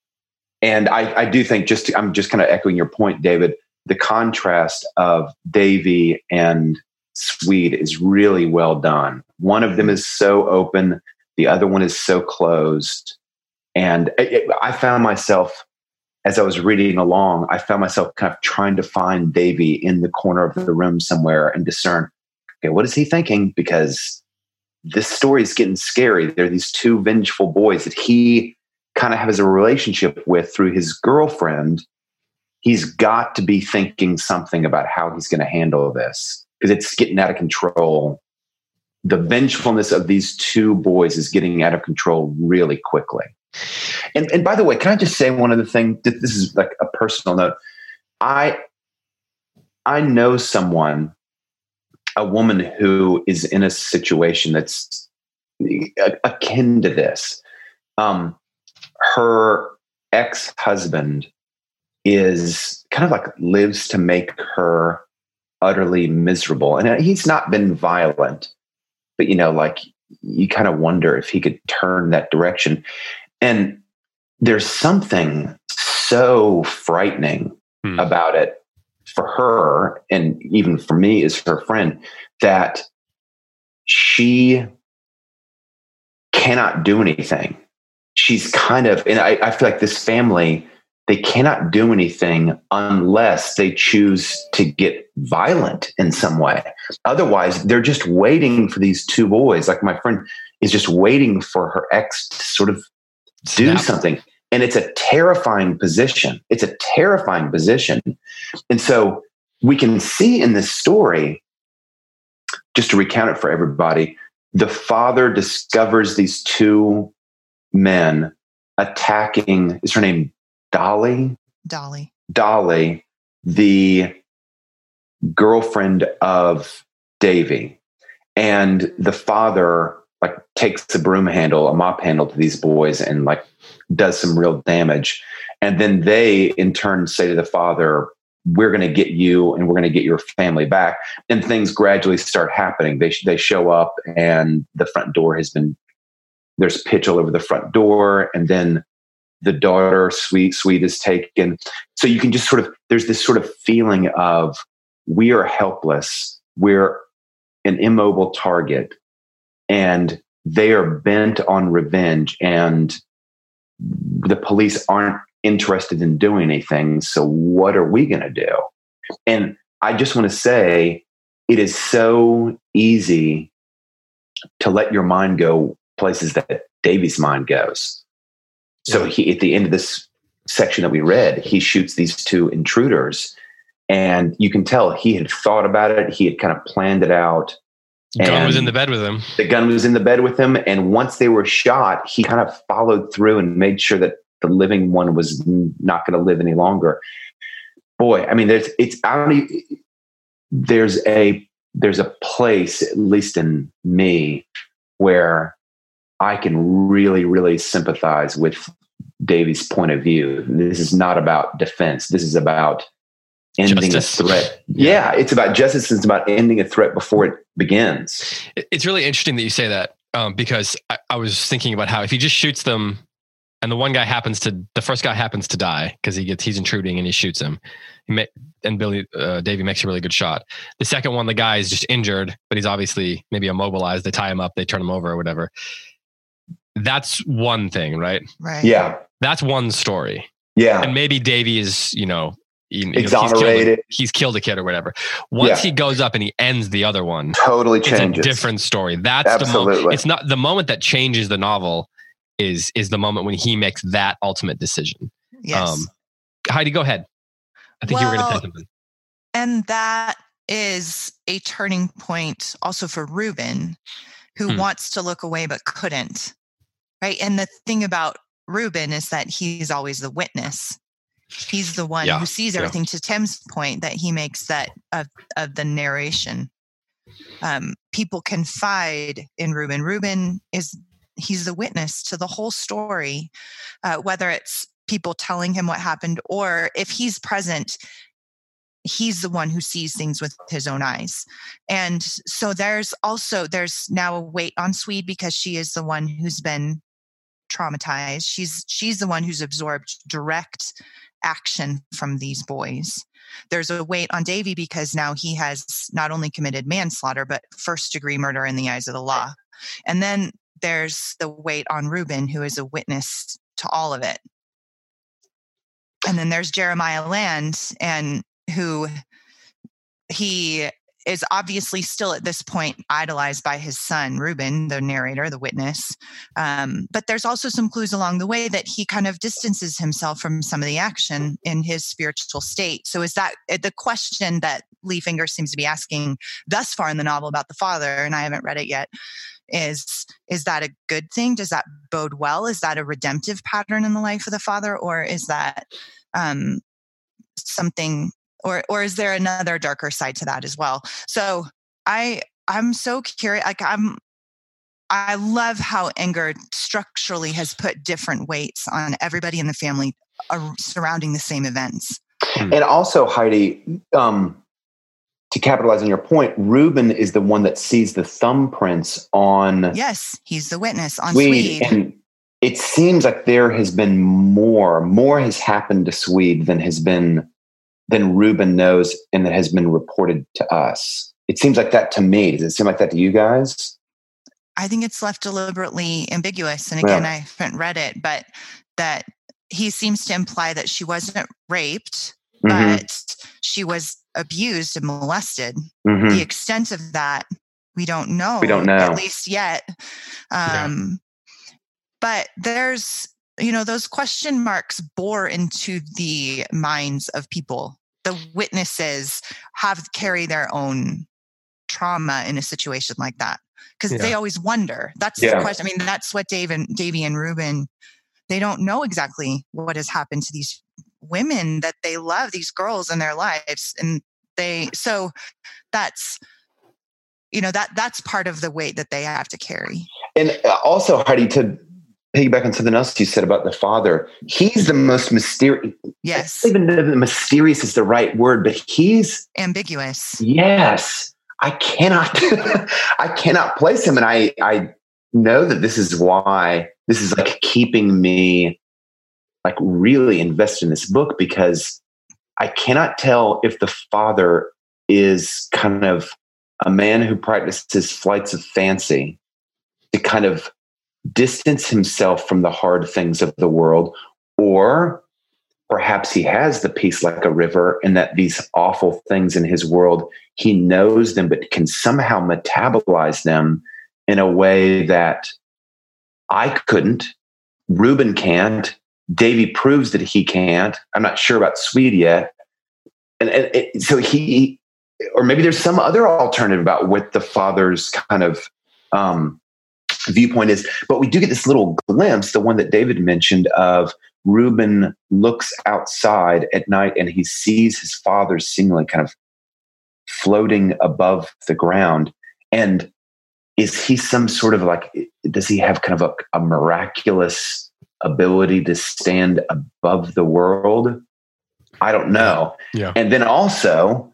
[SPEAKER 6] And I, I do think just, to, I'm just kind of echoing your point, David, the contrast of Davy and Swede is really well done. One of them is so open. The other one is so closed. And it, I found myself, as I was reading along, I found myself kind of trying to find Davy in the corner of the room somewhere and discern, okay, what is he thinking? Because this story is getting scary. There are these two vengeful boys that he kind of has a relationship with through his girlfriend. He's got to be thinking something about how he's going to handle this, because it's getting out of control. The vengefulness of these two boys is getting out of control really quickly. And, and by the way, can I just say one other thing? This is like a personal note. I, I know someone, a woman who is in a situation that's akin to this. Um, her ex-husband is kind of like lives to make her utterly miserable. And he's not been violent, but you know, like you kind of wonder if he could turn that direction. And there's something so frightening hmm. about it for her, and even for me as her friend, that she cannot do anything. She's kind of, and I, I feel like this family, they cannot do anything unless they choose to get violent in some way. Otherwise, they're just waiting for these two boys. Like my friend is just waiting for her ex to sort of do Snap. something. And it's a terrifying position. It's a terrifying position. And so we can see in this story, just to recount it for everybody, the father discovers these two men attacking, is her name Dolly?
[SPEAKER 7] Dolly.
[SPEAKER 6] Dolly, the girlfriend of Davy. And the father like takes a broom handle, a mop handle to these boys and like does some real damage. And then they in turn say to the father, we're going to get you and we're going to get your family back. And things gradually start happening. They, they show up and the front door has been, there's pitch all over the front door. And then the daughter, Sweet, Sweet is taken. So you can just sort of, there's this sort of feeling of we are helpless. We're an immobile target and they are bent on revenge and the police aren't interested in doing anything. So what are we going to do? And I just want to say it is so easy to let your mind go places that Davy's mind goes. So he, at the end of this section that we read, he shoots these two intruders and you can tell he had thought about it. He had kind of planned it out.
[SPEAKER 5] The gun was in the bed with him.
[SPEAKER 6] The gun was in the bed with him. And once they were shot, he kind of followed through and made sure that the living one was not going to live any longer. Boy, I mean, there's, it's, I don't even, there's a, there's a place, at least in me, where I can really, really sympathize with Davy's point of view. This is not about defense. This is about ending justice. A threat. Yeah. yeah, it's about justice. It's about ending a threat before it begins.
[SPEAKER 5] It's really interesting that you say that um, because I, I was thinking about how if he just shoots them and the one guy happens to, the first guy happens to die because he gets, he's intruding and he shoots him. He may, and Billy, uh, Davy makes a really good shot. The second one, the guy is just injured, but he's obviously maybe immobilized. They tie him up, they turn him over or whatever. That's one thing, right?
[SPEAKER 7] Right.
[SPEAKER 6] Yeah.
[SPEAKER 5] That's one story.
[SPEAKER 6] Yeah.
[SPEAKER 5] And maybe Davy is, you know, you know
[SPEAKER 6] exonerated.
[SPEAKER 5] He's killed, he's killed a kid or whatever. Once yeah. he goes up and he ends the other one,
[SPEAKER 6] totally changes.
[SPEAKER 5] It's a different story. That's
[SPEAKER 6] Absolutely.
[SPEAKER 5] the moment. It's not the moment that changes the novel. Is is the moment when he makes that ultimate decision.
[SPEAKER 7] Yes. Um,
[SPEAKER 5] Heidi, go ahead. I think well, you were going to say something.
[SPEAKER 7] And that is a turning point also for Reuben, who hmm. wants to look away but couldn't. Right. And the thing about Reuben is that he's always the witness. He's the one yeah. who sees everything. Yeah. To Tim's point, that he makes that of, of the narration. Um, people confide in Reuben. Reuben is he's the witness to the whole story, uh, whether it's people telling him what happened or if he's present, he's the one who sees things with his own eyes. And so there's also, there's now a weight on Swede because she is the one who's been traumatized. She's, she's the one who's absorbed direct action from these boys. There's a weight on Davy because now he has not only committed manslaughter, but first degree murder in the eyes of the law. And then there's the weight on Reuben, who is a witness to all of it. And then there's Jeremiah Land, and who he is obviously still at this point idolized by his son, Reuben, the narrator, the witness. Um, but there's also some clues along the way that he kind of distances himself from some of the action in his spiritual state. So is that the question that Lee Finger seems to be asking thus far in the novel about the father, and I haven't read it yet, is, is that a good thing? Does that bode well? Is that a redemptive pattern in the life of the father? Or is that um, something... Or, or is there another darker side to that as well? So I, I'm so curious. Like I'm, I love how Inger structurally has put different weights on everybody in the family uh, surrounding the same events.
[SPEAKER 6] And also, Heidi, um, to capitalize on your point, Reuben is the one that sees the thumbprints on.
[SPEAKER 7] Yes, he's the witness on
[SPEAKER 6] Swede.
[SPEAKER 7] Swede.
[SPEAKER 6] And it seems like there has been more, more has happened to Swede than has been. Than Reuben knows and that has been reported to us. It seems like that to me. Does it seem like that to you guys?
[SPEAKER 7] I think it's left deliberately ambiguous. And again, yeah. I haven't read it, but that he seems to imply that she wasn't raped, mm-hmm. but she was abused and molested. Mm-hmm. The extent of that, we don't know.
[SPEAKER 6] We don't know.
[SPEAKER 7] At least yet. Um, yeah. But there's, you know, those question marks bore into the minds of people the witnesses have carry their own trauma in a situation like that. Because yeah. they always wonder. That's yeah. the question. I mean, that's what Dave and Davy and Reuben, they don't know exactly what has happened to these women that they love, these girls in their lives. And they, so that's, you know, that that's part of the weight that they have to carry.
[SPEAKER 6] And also, Heidi, to piggyback on something else you said about the father, he's the most mysterious.
[SPEAKER 7] Yes.
[SPEAKER 6] I don't even know if mysterious is the right word, but he's
[SPEAKER 7] ambiguous.
[SPEAKER 6] Yes. I cannot, I cannot place him. And I, I know that this is why this is like keeping me like really invested in this book, because I cannot tell if the father is kind of a man who practices flights of fancy to kind of distance himself from the hard things of the world, or perhaps he has the peace like a river, and that these awful things in his world, he knows them, but can somehow metabolize them in a way that I couldn't. Reuben can't. Davy proves that he can't. I'm not sure about Swede yet. And, and it, so he, or maybe there's some other alternative about what the father's kind of um, viewpoint is. But we do get this little glimpse, the one that David mentioned, of Reuben looks outside at night and he sees his father seemingly kind of floating above the ground. And is he some sort of like, does he have kind of a, a miraculous ability to stand above the world? I don't know.
[SPEAKER 5] Yeah.
[SPEAKER 6] And then also,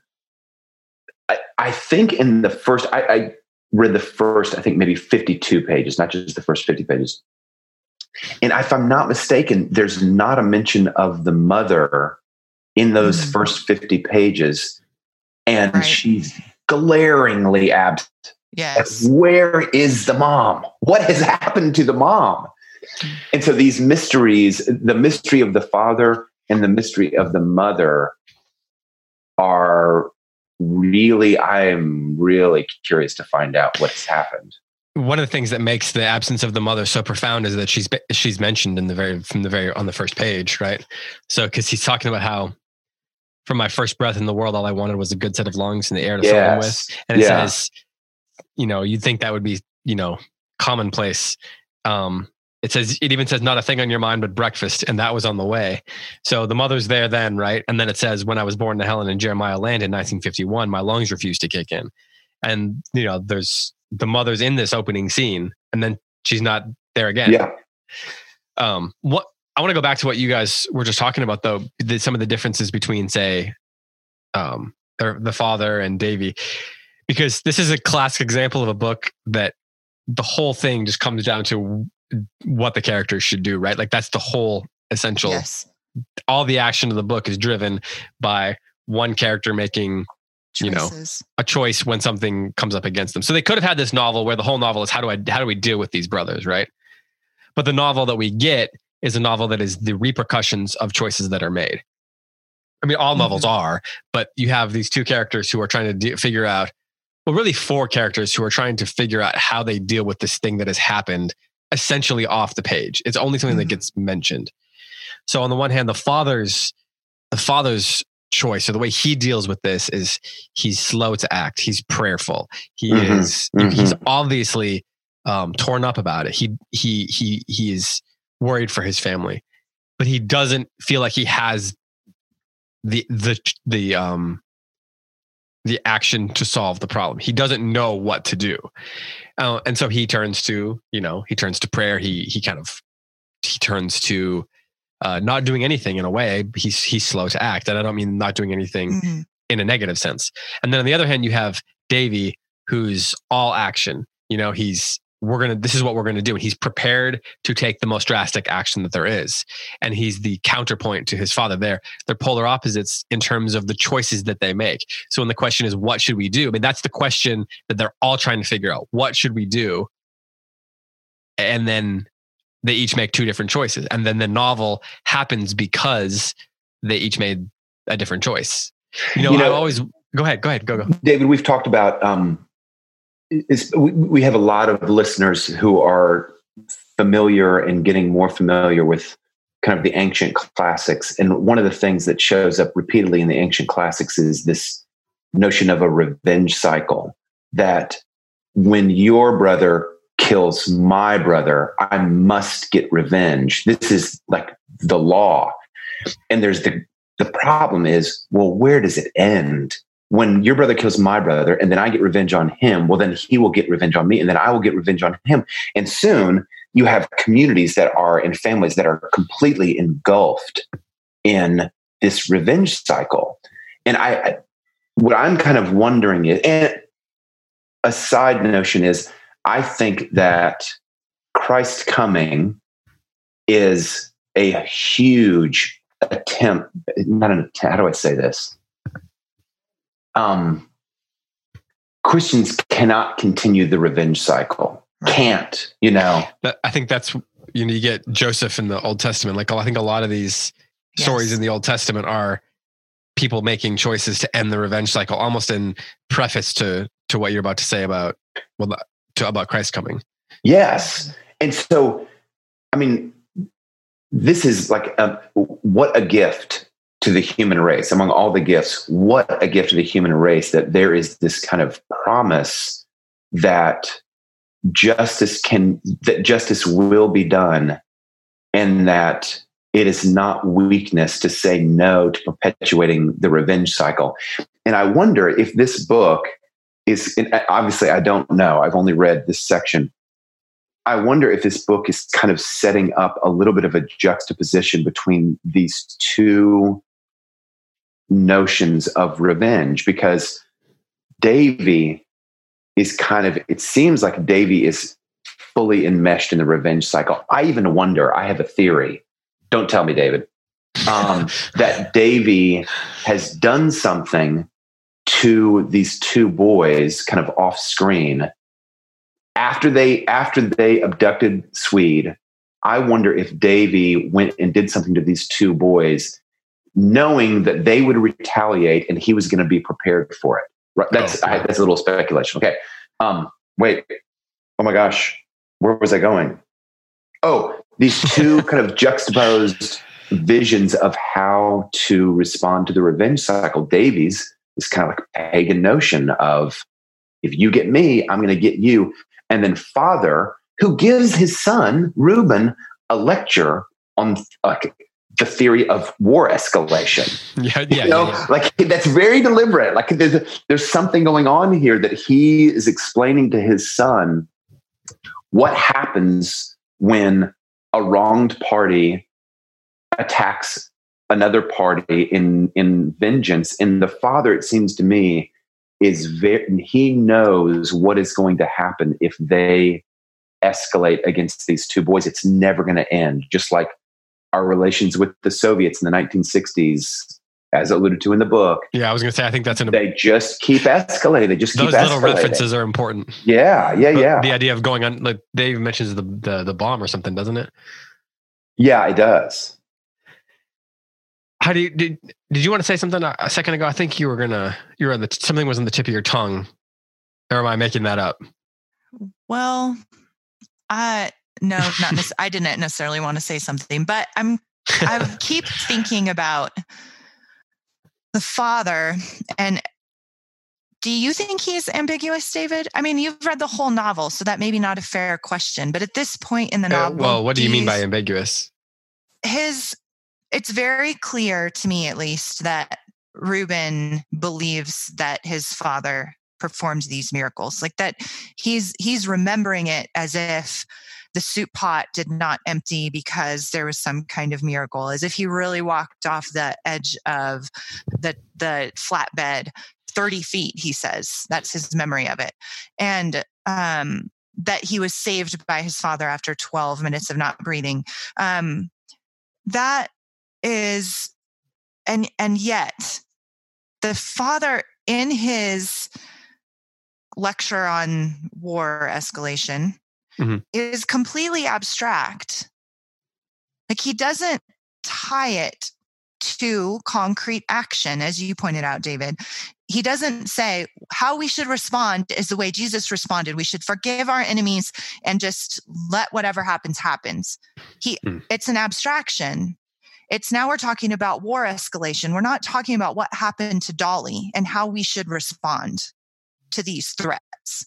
[SPEAKER 6] I, I think in the first, I, I read the first, I think maybe fifty-two pages, not just the first fifty pages. And if I'm not mistaken, there's not a mention of the mother in those mm. first fifty pages. And right. she's glaringly absent.
[SPEAKER 7] Yes.
[SPEAKER 6] Where is the mom? What has happened to the mom? And so these mysteries, the mystery of the father and the mystery of the mother, are really, I'm really curious to find out what's happened.
[SPEAKER 5] One of the things that makes the absence of the mother so profound is that she's she's mentioned in the very from the very on the first page, right? So because he's talking about how, from my first breath in the world, all I wanted was a good set of lungs and the air to fill them with. And it yeah. says, you know, you'd think that would be, you know, commonplace. Um, it says, it even says, not a thing on your mind but breakfast, and that was on the way. So the mother's there then, right? And then it says, when I was born to Helen in Jeremiah land in nineteen fifty-one, my lungs refused to kick in. And, you know, there's the mother's in this opening scene, and then she's not there again.
[SPEAKER 6] Yeah.
[SPEAKER 5] Um, what I want to go back to what you guys were just talking about, though, the, some of the differences between, say, um, the, the father and Davy, because this is a classic example of a book that the whole thing just comes down to what the characters should do, right? Like that's the whole essential.
[SPEAKER 7] Yes.
[SPEAKER 5] All the action of the book is driven by one character making, Choices. you know, a choice when something comes up against them. So they could have had this novel where the whole novel is how do I how do we deal with these brothers, right? But the novel that we get is a novel that is the repercussions of choices that are made. I mean, all mm-hmm. novels are, but you have these two characters who are trying to de- figure out, well, really four characters who are trying to figure out how they deal with this thing that has happened essentially off the page. It's only something mm-hmm. that gets mentioned. So on the one hand, the father's, the father's choice, or the way he deals with this, is he's slow to act. He's prayerful. He mm-hmm. is, mm-hmm. he's obviously um, torn up about it. He, he, he, he is worried for his family, but he doesn't feel like he has the, the, the, um, the action to solve the problem. He doesn't know what to do. Uh, and so he turns to, you know, he turns to prayer. He, he kind of, he turns to uh, not doing anything in a way. He's, he's slow to act. And I don't mean not doing anything mm-hmm. in a negative sense. And then on the other hand, you have Davy, who's all action. You know, he's, we're going to, this is what we're going to do. And he's prepared to take the most drastic action that there is. And he's the counterpoint to his father. They're, they're polar opposites in terms of the choices that they make. So when the question is, what should we do? I mean, that's the question that they're all trying to figure out. What should we do? And then they each make two different choices. And then the novel happens because they each made a different choice. You know, you know I always, go ahead, go ahead, go, go.
[SPEAKER 6] David, we've talked about, um, Is, we, we have a lot of listeners who are familiar and getting more familiar with kind of the ancient classics. And one of the things that shows up repeatedly in the ancient classics is this notion of a revenge cycle, that when your brother kills my brother, I must get revenge. This is like the law. And there's the, the problem is, well, where does it end? When your brother kills my brother and then I get revenge on him, well, then he will get revenge on me and then I will get revenge on him. And soon you have communities that are in families that are completely engulfed in this revenge cycle. And I, I what I'm kind of wondering is, and a side notion is, I think that Christ's coming is a huge attempt, not an attempt, how do I say this? Um, Christians cannot continue the revenge cycle. Right. Can't, you know?
[SPEAKER 5] I think that's, you know, you get Joseph in the Old Testament. Like, I think a lot of these yes. stories in the Old Testament are people making choices to end the revenge cycle, almost in preface to to what you're about to say about well to about Christ coming.
[SPEAKER 6] Yes, and so I mean, this is like a, what a gift to the human race. Among all the gifts, what a gift to the human race that there is this kind of promise that justice can that justice will be done, and that it is not weakness to say no to perpetuating the revenge cycle. And I wonder if this book is, obviously I don't know, I've only read this section. I wonder if this book is kind of setting up a little bit of a juxtaposition between these two notions of revenge, because Davy is kind of, it seems like Davy is fully enmeshed in the revenge cycle. I even wonder, I have a theory. Don't tell me, David, um, that Davy has done something to these two boys kind of off screen after they, after they abducted Swede. I wonder if Davy went and did something to these two boys, knowing that they would retaliate and he was going to be prepared for it. Right? That's, oh, I, that's a little speculation. Okay. Um, wait, oh my gosh, where was I going? Oh, these two kind of juxtaposed visions of how to respond to the revenge cycle. Davy's is kind of like a pagan notion of, if you get me, I'm going to get you. And then father, who gives his son, Reuben, a lecture on like the theory of war escalation.
[SPEAKER 5] Yeah, yeah,
[SPEAKER 6] you know,
[SPEAKER 5] yeah, yeah.
[SPEAKER 6] Like that's very deliberate. Like there's, there's something going on here that he is explaining to his son what happens when a wronged party attacks another party in, in vengeance. And the father, it seems to me, is very, he knows what is going to happen if they escalate against these two boys. It's never going to end. Just like our relations with the Soviets in the nineteen sixties, as alluded to in the book.
[SPEAKER 5] Yeah, I was going to say, I think that's an.
[SPEAKER 6] They just keep escalating. They just keep
[SPEAKER 5] those
[SPEAKER 6] escalating.
[SPEAKER 5] Those little references are important.
[SPEAKER 6] Yeah, yeah,
[SPEAKER 5] but
[SPEAKER 6] yeah.
[SPEAKER 5] The idea of going on, like Dave mentions the, the the bomb or something, doesn't it?
[SPEAKER 6] Yeah, it does.
[SPEAKER 5] How do you did? Did you want to say something a second ago? I think you were gonna. You were on the something was on the tip of your tongue, or am I making that up?
[SPEAKER 7] Well, I no, not nec- I didn't necessarily want to say something, but I'm. I keep thinking about the father, and do you think he's ambiguous, David? I mean, you've read the whole novel, so that may be not a fair question. But at this point in the
[SPEAKER 5] uh,
[SPEAKER 7] novel,
[SPEAKER 5] well, what do you
[SPEAKER 7] do
[SPEAKER 5] mean
[SPEAKER 7] you,
[SPEAKER 5] by ambiguous?
[SPEAKER 7] His. It's very clear to me, at least, that Reuben believes that his father performs these miracles, like that he's he's remembering it as if the soup pot did not empty because there was some kind of miracle, as if he really walked off the edge of the the flatbed thirty feet. He says that's his memory of it, and um, that he was saved by his father after twelve minutes of not breathing. Um, that is, and and yet the father in his lecture on war escalation mm-hmm. is completely abstract. Like he doesn't tie it to concrete action, as you pointed out, David. he doesn't say how we should respond is the way Jesus responded. We should forgive our enemies and just let whatever happens, happens. He, mm. It's an abstraction. It's now we're talking about war escalation. We're not talking about what happened to Dolly and how we should respond to these threats.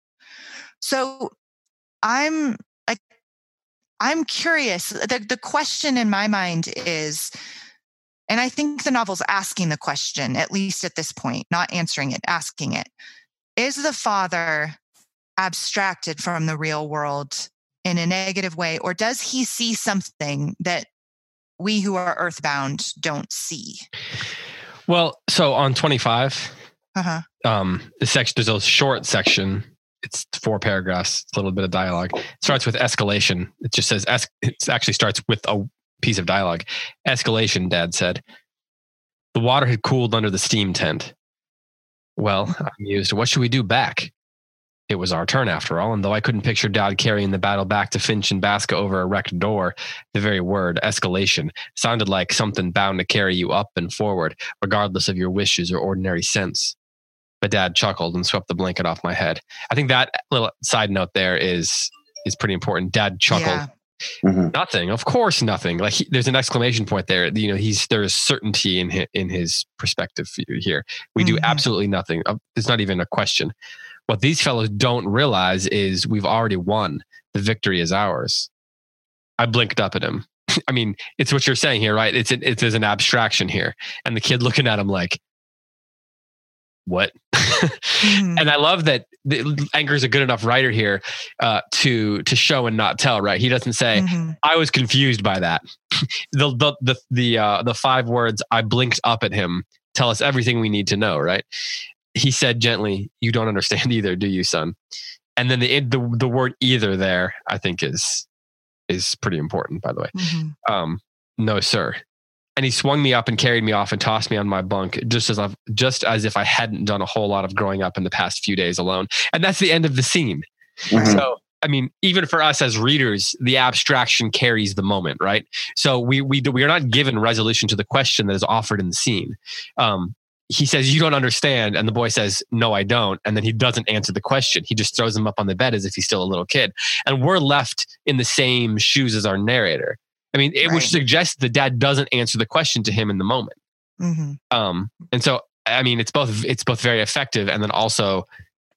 [SPEAKER 7] So I'm, I, I'm curious. The, the question in my mind is, and I think the novel's asking the question, at least at this point, not answering it, asking it. Is the father abstracted from the real world in a negative way, or does he see something that we who are earthbound don't see?
[SPEAKER 5] Well, so on twenty-five,
[SPEAKER 7] uh-huh.
[SPEAKER 5] um, the section, there's a short section. It's four paragraphs, a little bit of dialogue. It starts with escalation. It just says, es- it actually starts with a piece of dialogue. Escalation, Dad said. The water had cooled under the steam tent. Well, I mused, what should we do back? It was our turn after all, and though I couldn't picture Dad carrying the battle back to Finch and Basca over a wrecked door, the very word, escalation, sounded like something bound to carry you up and forward, regardless of your wishes or ordinary sense. But Dad chuckled and swept the blanket off my head. I think that little side note there is is pretty important. Dad chuckled.
[SPEAKER 7] Yeah.
[SPEAKER 6] Mm-hmm.
[SPEAKER 5] Nothing, of course, nothing. Like he, there's an exclamation point there. You know, he's there is certainty in his, in his perspective here. We mm-hmm. do absolutely nothing. It's not even a question. What these fellows don't realize is we've already won. The victory is ours. I blinked up at him. I mean, it's what you're saying here, right? It's an, it's there's an abstraction here, and the kid looking at him like, what? Mm-hmm. And I love that Anger's a good enough writer here uh, to to show and not tell. Right? He doesn't say, mm-hmm. "I was confused by that." the the the the, uh, the five words "I blinked up at him" tell us everything we need to know. Right? He said gently, "You don't understand either, do you, son?" And then the the the word "either" there, I think is is pretty important. By the way, mm-hmm. um, no, sir. And he swung me up and carried me off and tossed me on my bunk, just as I've, just as if I hadn't done a whole lot of growing up in the past few days alone. And that's the end of the scene. Mm-hmm. So, I mean, even for us as readers, the abstraction carries the moment, right? So we we we are not given resolution to the question that is offered in the scene. Um, he says, "You don't understand," and the boy says, "No, I don't." And then he doesn't answer the question. He just throws him up on the bed as if he's still a little kid. And we're left in the same shoes as our narrator. I mean, it right. would suggest the dad doesn't answer the question to him in the moment. Mm-hmm. Um, and so, I mean, it's both it's both very effective, and then also,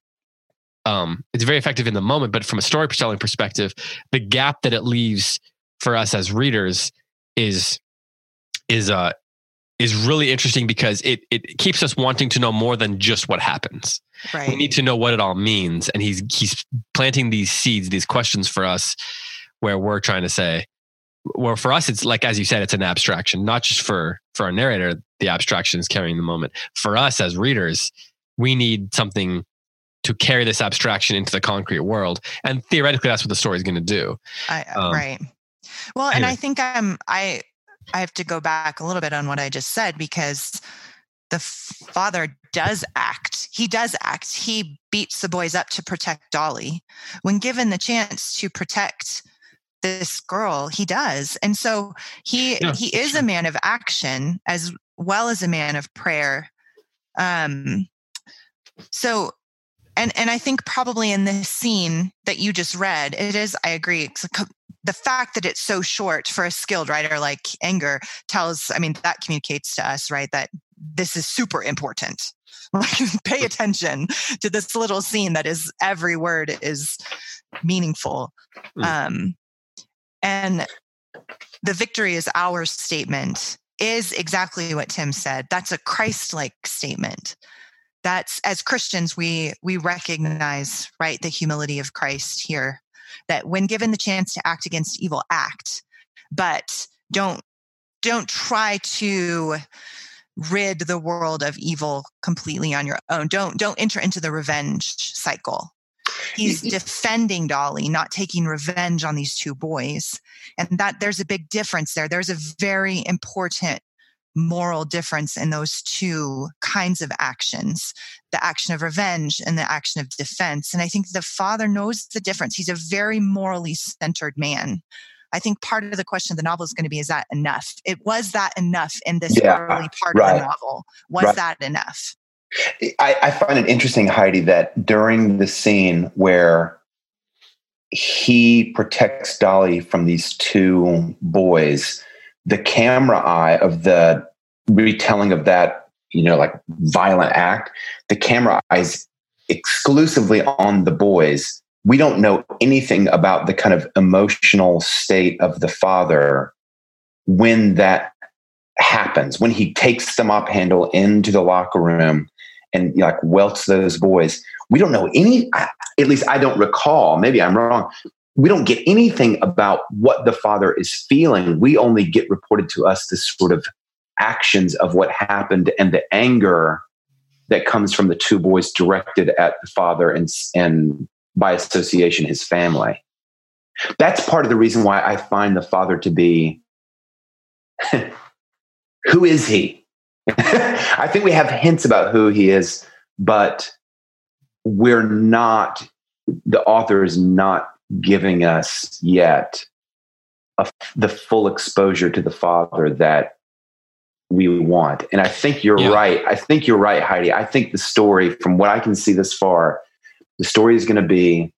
[SPEAKER 5] um, it's very effective in the moment. But from a storytelling perspective, the gap that it leaves for us as readers is is uh is really interesting because it it keeps us wanting to know more than just what happens. Right. We need to know what it all means, and he's he's planting these seeds, these questions for us, where we're trying to say. Well, for us, it's like, as you said, it's an abstraction, not just for, for our narrator, the abstraction is carrying the moment. For us as readers, we need something to carry this abstraction into the concrete world. And theoretically, that's what the story is going to do. I, um,
[SPEAKER 7] right. Well, anyway. And I think I'm, I, I have to go back a little bit on what I just said, because the father does act. He does act. He beats the boys up to protect Dolly. When given the chance to protect this girl, he does. And so he yeah, he is true. a man of action as well as a man of prayer. Um so and and I think probably in this scene that you just read, it is, I agree. The fact that it's so short for a skilled writer like Anger tells, I mean, that communicates to us, right, that this is super important. Pay attention to this little scene that is, every word is meaningful. Mm. Um And the victory is ours statement is exactly what Tim said. That's a Christ-like statement. That's, as Christians, we we recognize, right, the humility of Christ here, that when given the chance to act against evil, act, but don't don't try to rid the world of evil completely on your own. Don't don't enter into the revenge cycle. He's defending Dolly, not taking revenge on these two boys. And that there's a big difference there. There's a very important moral difference in those two kinds of actions, the action of revenge and the action of defense. And I think the father knows the difference. He's a very morally centered man. I think part of the question of the novel is going to be, is that enough? It was that enough in this yeah, early part right. of the novel. Was right. that enough?
[SPEAKER 6] I, I find it interesting, Heidi, that during the scene where he protects Dolly from these two boys, the camera eye of the retelling of that, you know, like violent act, the camera eye is exclusively on the boys. We don't know anything about the kind of emotional state of the father when that happens, when he takes the mop handle into the locker room and, you know, like welts those boys. We don't know any, at least I don't recall, maybe I'm wrong. We don't get anything about what the father is feeling. We only get reported to us this sort of actions of what happened and the anger that comes from the two boys directed at the father and, and by association, his family. That's part of the reason why I find the father to be, who is he? I think we have hints about who he is, but we're not, the author is not giving us yet a, the full exposure to the father that we want. And I think you're yeah. right. I think you're right, Heidi. I think the story, from what I can see this far, the story is going to be,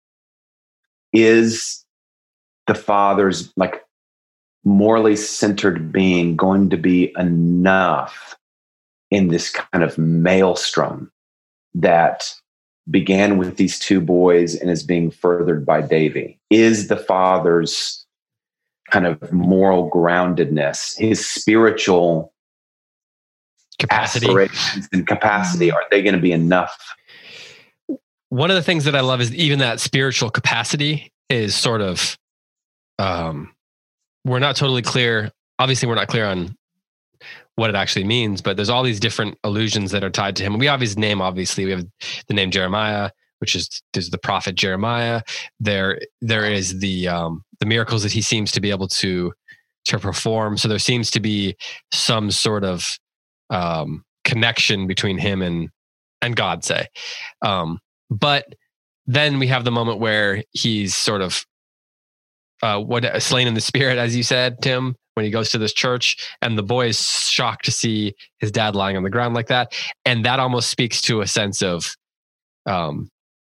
[SPEAKER 6] is the father's like morally centered being going to be enough in this kind of maelstrom that began with these two boys and is being furthered by Davy? Is the father's kind of moral groundedness, his spiritual capacity, aspirations and capacity, are they going to be enough?
[SPEAKER 5] One of the things that I love is even that spiritual capacity is sort of, um, we're not totally clear. Obviously, we're not clear on what it actually means, but there's all these different allusions that are tied to him. We have his name, obviously. We have the name Jeremiah, which is, is the prophet Jeremiah. There, there is the um, the miracles that he seems to be able to to perform. So there seems to be some sort of um, connection between him and and God, say. Um, but then we have the moment where he's sort of uh, what slain in the spirit, as you said, Tim, when he goes to this church, and the boy is shocked to see his dad lying on the ground like that. And that almost speaks to a sense of, um,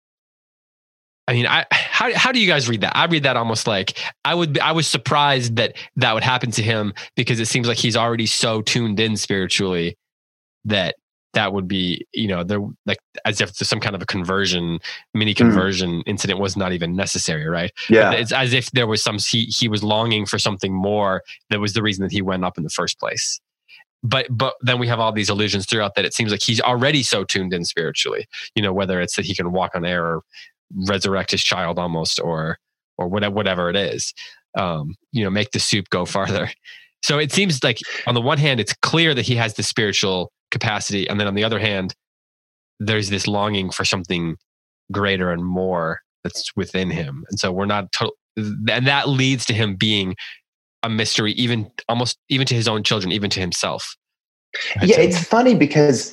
[SPEAKER 5] I mean, I, how, how do you guys read that? I read that almost like I would, I was surprised that that would happen to him, because it seems like he's already so tuned in spiritually that that would be, you know, there, like as if some kind of a conversion, mini conversion mm. incident was not even necessary. Right.
[SPEAKER 6] Yeah.
[SPEAKER 5] But it's as if there was some, he, he was longing for something more. That was the reason that he went up in the first place. But, but then we have all these allusions throughout that it seems like he's already so tuned in spiritually, you know, whether it's that he can walk on air or resurrect his child almost, or, or whatever, whatever it is, um, you know, make the soup go farther. So it seems like on the one hand, it's clear that he has the spiritual capacity. And then on the other hand, there's this longing for something greater and more that's within him. And so we're not total, and that leads to him being a mystery, even almost even to his own children, even to himself.
[SPEAKER 6] I'd yeah. say. It's funny because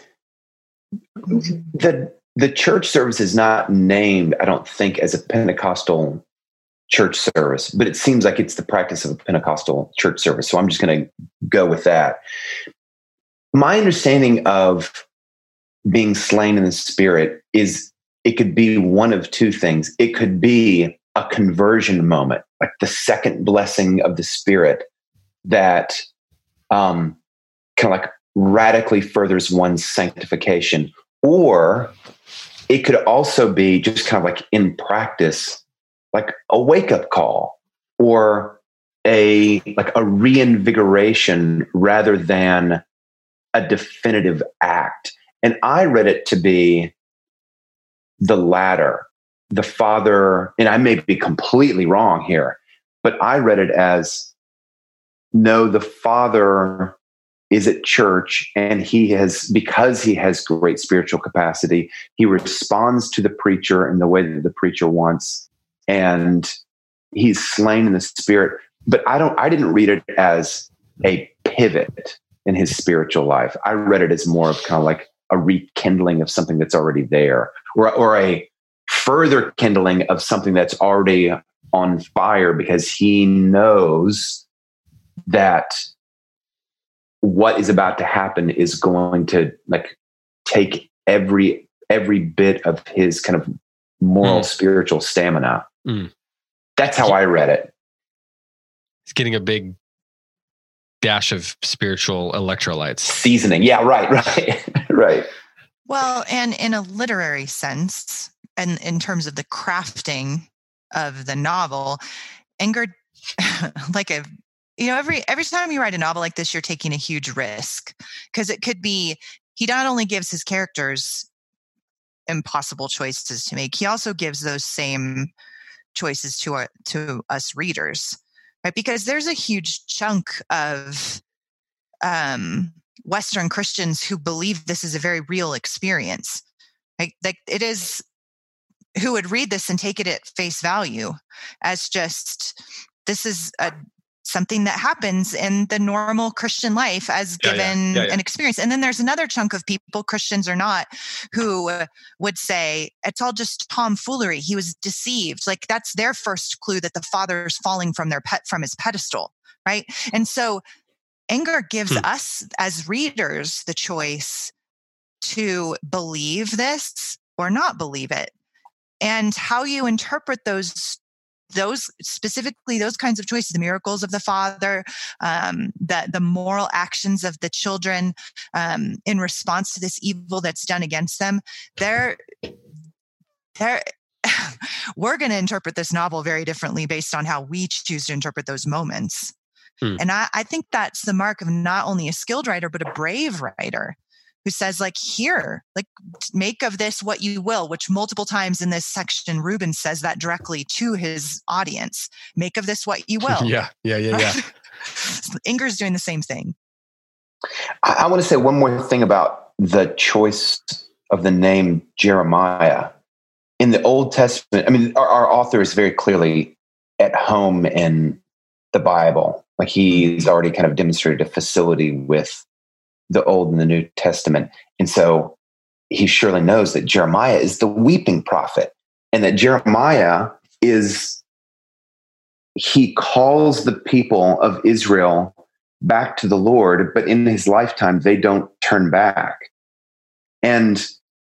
[SPEAKER 6] the, the church service is not named, I don't think, as a Pentecostal church service, but it seems like it's the practice of a Pentecostal church service. So I'm just going to go with that. My understanding of being slain in the spirit is it could be one of two things. It could be a conversion moment, like the second blessing of the spirit that um, kind of like radically furthers one's sanctification. Or it could also be just kind of like in practice, like a wake-up call or a like a reinvigoration rather than a definitive act. And I read it to be the latter. The father, and I may be completely wrong here, but I read it as, no, the father is at church and he has, because he has great spiritual capacity, he responds to the preacher in the way that the preacher wants, and he's slain in the spirit. But I don't, I didn't read it as a pivot in his spiritual life. I read it as more of kind of like a rekindling of something that's already there, or, or a further kindling of something that's already on fire, because he knows that what is about to happen is going to like take every every bit of his kind of moral, mm. spiritual stamina. Mm. That's how I read it.
[SPEAKER 5] He's getting a big dash of spiritual electrolytes.
[SPEAKER 6] Seasoning. Yeah, right, right, right.
[SPEAKER 7] Well, and in a literary sense, and in terms of the crafting of the novel, Inger, like a, you know, every every time you write a novel like this, you're taking a huge risk, because it could be, he not only gives his characters impossible choices to make, he also gives those same choices to our, to us readers, right? Because there's a huge chunk of um, Western Christians who believe this is a very real experience. Like, like it is, who would read this and take it at face value as just, this is a something that happens in the normal Christian life as
[SPEAKER 5] yeah,
[SPEAKER 7] given
[SPEAKER 5] yeah, yeah, yeah.
[SPEAKER 7] an experience. And then there's another chunk of people, Christians or not, who uh, would say it's all just tomfoolery. He was deceived. Like, that's their first clue that the father's falling from their pet from his pedestal, right? And so Inger gives hmm. us as readers the choice to believe this or not believe it. And how you interpret those, those specifically those kinds of choices, the miracles of the father, um, the the moral actions of the children um, in response to this evil that's done against them, they're they're we're going to interpret this novel very differently based on how we choose to interpret those moments. Hmm. And I, I think that's the mark of not only a skilled writer, but a brave writer, who says, like, here, like, make of this what you will, which multiple times in this section, Reuben says that directly to his audience. Make of this what you will.
[SPEAKER 5] yeah, yeah, yeah, yeah.
[SPEAKER 7] Inger's doing the same thing.
[SPEAKER 6] I, I want to say one more thing about the choice of the name Jeremiah. In the Old Testament, I mean, our, our author is very clearly at home in the Bible. Like, he's already kind of demonstrated a facility with the Old and the New Testament. And so he surely knows that Jeremiah is the weeping prophet, and that Jeremiah is, he calls the people of Israel back to the Lord, but in his lifetime, they don't turn back. And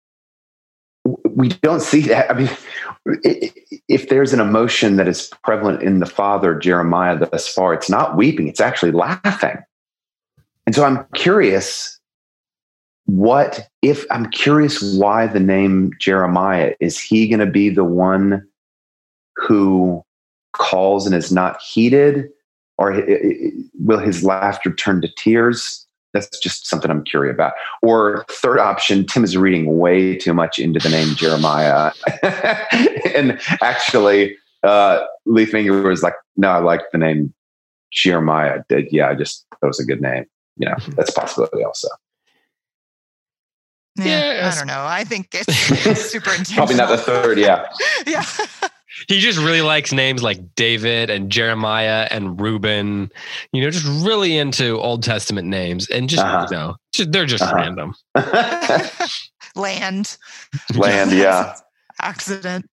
[SPEAKER 6] we don't see that. I mean, if there's an emotion that is prevalent in the father, Jeremiah, thus far, it's not weeping, it's actually laughing. And so I'm curious, what if I'm curious why the name Jeremiah? Is he going to be the one who calls and is not heeded, or will his laughter turn to tears? That's just something I'm curious about. Or third option, Tim is reading way too much into the name Jeremiah. And actually, uh, Leif Inger was like, no, I like the name Jeremiah. Yeah, I just, that was a good name. You know, that's a possibility also.
[SPEAKER 7] Yeah, yes. I don't know. I think it's super intentional.
[SPEAKER 6] Probably not the third, yeah.
[SPEAKER 7] yeah.
[SPEAKER 5] He just really likes names like David and Jeremiah and Reuben, you know, just really into Old Testament names, and just, uh-huh. you know, just, they're just uh-huh. random.
[SPEAKER 7] Land.
[SPEAKER 6] Land, yeah.
[SPEAKER 7] Accident.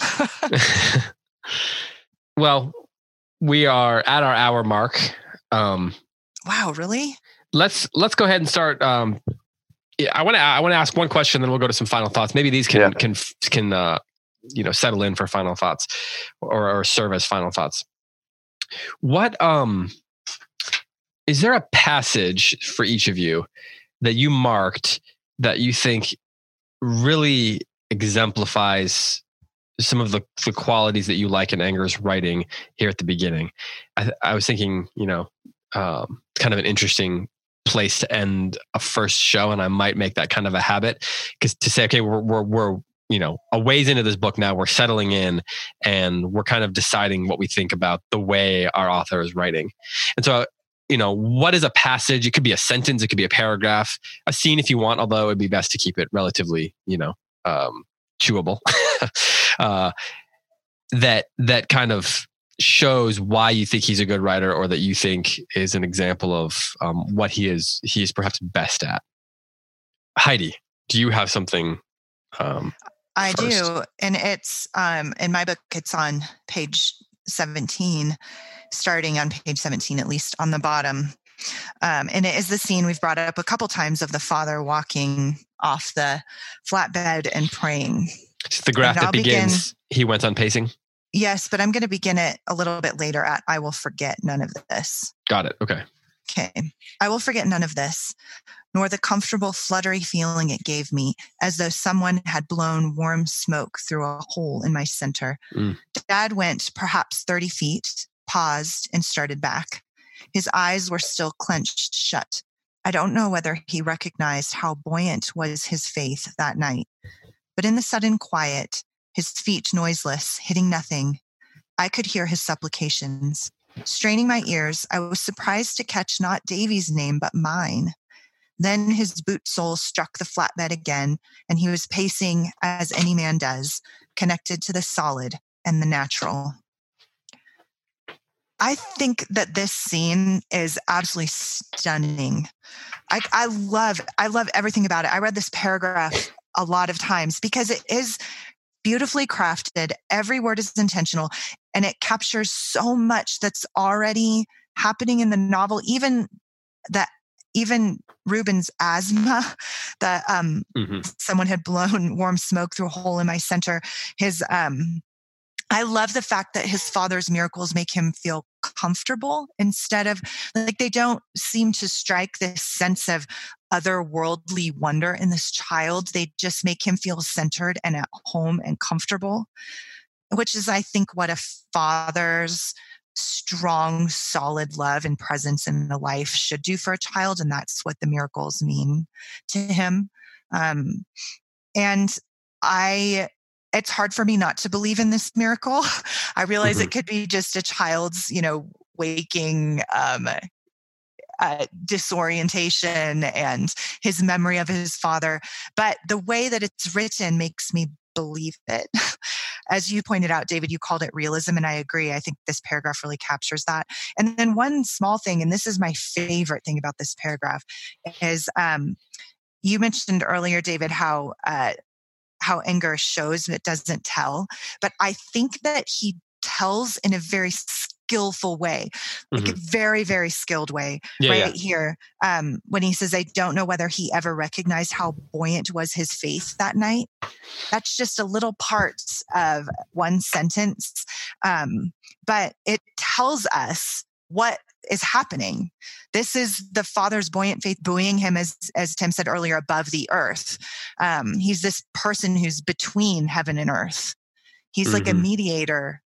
[SPEAKER 5] Well, we are at our hour mark. Um,
[SPEAKER 7] wow, really?
[SPEAKER 5] Let's let's go ahead and start. Um, yeah, I want to I want to ask one question, then we'll go to some final thoughts. Maybe these can yeah. can can uh, you know, settle in for final thoughts, or, or serve as final thoughts. What um is there a passage for each of you that you marked that you think really exemplifies some of the, the qualities that you like in Inger's writing here at the beginning? I, I was thinking, you know, um, kind of an interesting place to end a first show, and I might make that kind of a habit, because to say, okay, we're we're we're you know a ways into this book now, we're settling in, and we're kind of deciding what we think about the way our author is writing. And so, you know, what is a passage? It could be a sentence, it could be a paragraph, a scene if you want, although it'd be best to keep it relatively, you know, um, chewable. uh, that that kind of shows why you think he's a good writer, or that you think is an example of um, what he is he is perhaps best at. Heidi, do you have something? Um,
[SPEAKER 7] I
[SPEAKER 5] first?
[SPEAKER 7] do, and it's um, in my book. It's on page seventeen, starting on page seventeen, at least on the bottom. Um, and it is the scene we've brought up a couple times of the father walking off the flatbed and praying.
[SPEAKER 5] It's the graph that begins, begin, he went on pacing.
[SPEAKER 7] Yes, but I'm going to begin it a little bit later at, I will forget none of this.
[SPEAKER 5] Got it. Okay.
[SPEAKER 7] Okay. I will forget none of this, nor the comfortable fluttery feeling it gave me, as though someone had blown warm smoke through a hole in my center. Mm. Dad went perhaps thirty feet, paused, and started back. His eyes were still clenched shut. I don't know whether he recognized how buoyant was his faith that night, but in the sudden quiet, his feet noiseless, hitting nothing, I could hear his supplications. Straining my ears, I was surprised to catch not Davy's name, but mine. Then his boot sole struck the flatbed again, and he was pacing as any man does, connected to the solid and the natural. I think that this scene is absolutely stunning. I, I love, I love everything about it. I read this paragraph a lot of times because it is beautifully crafted. Every word is intentional, and it captures so much that's already happening in the novel. Even that, even Reuben's asthma, that um, mm-hmm. someone had blown warm smoke through a hole in my center. His, um, I love the fact that his father's miracles make him feel comfortable instead of like, they don't seem to strike this sense of otherworldly wonder in this child. They just make him feel centered and at home and comfortable, which is, I think, what a father's strong, solid love and presence in the life should do for a child. And that's what the miracles mean to him. Um, and I, it's hard for me not to believe in this miracle. I realize mm-hmm. it could be just a child's, you know, waking, um, Uh, disorientation and his memory of his father. But the way that it's written makes me believe it. As you pointed out, David, you called it realism, and I agree. I think this paragraph really captures that. And then one small thing, and this is my favorite thing about this paragraph, is um, you mentioned earlier, David, how uh, how anger shows but doesn't tell. But I think that he tells in a very skillful way, like mm-hmm. a very, very skilled way yeah, right yeah. here. Um, when he says, I don't know whether he ever recognized how buoyant was his faith that night. That's just a little part of one sentence. Um, but it tells us what is happening. This is the father's buoyant faith buoying him, as, as Tim said earlier, above the earth. Um, he's this person who's between heaven and earth. He's mm-hmm. like a mediator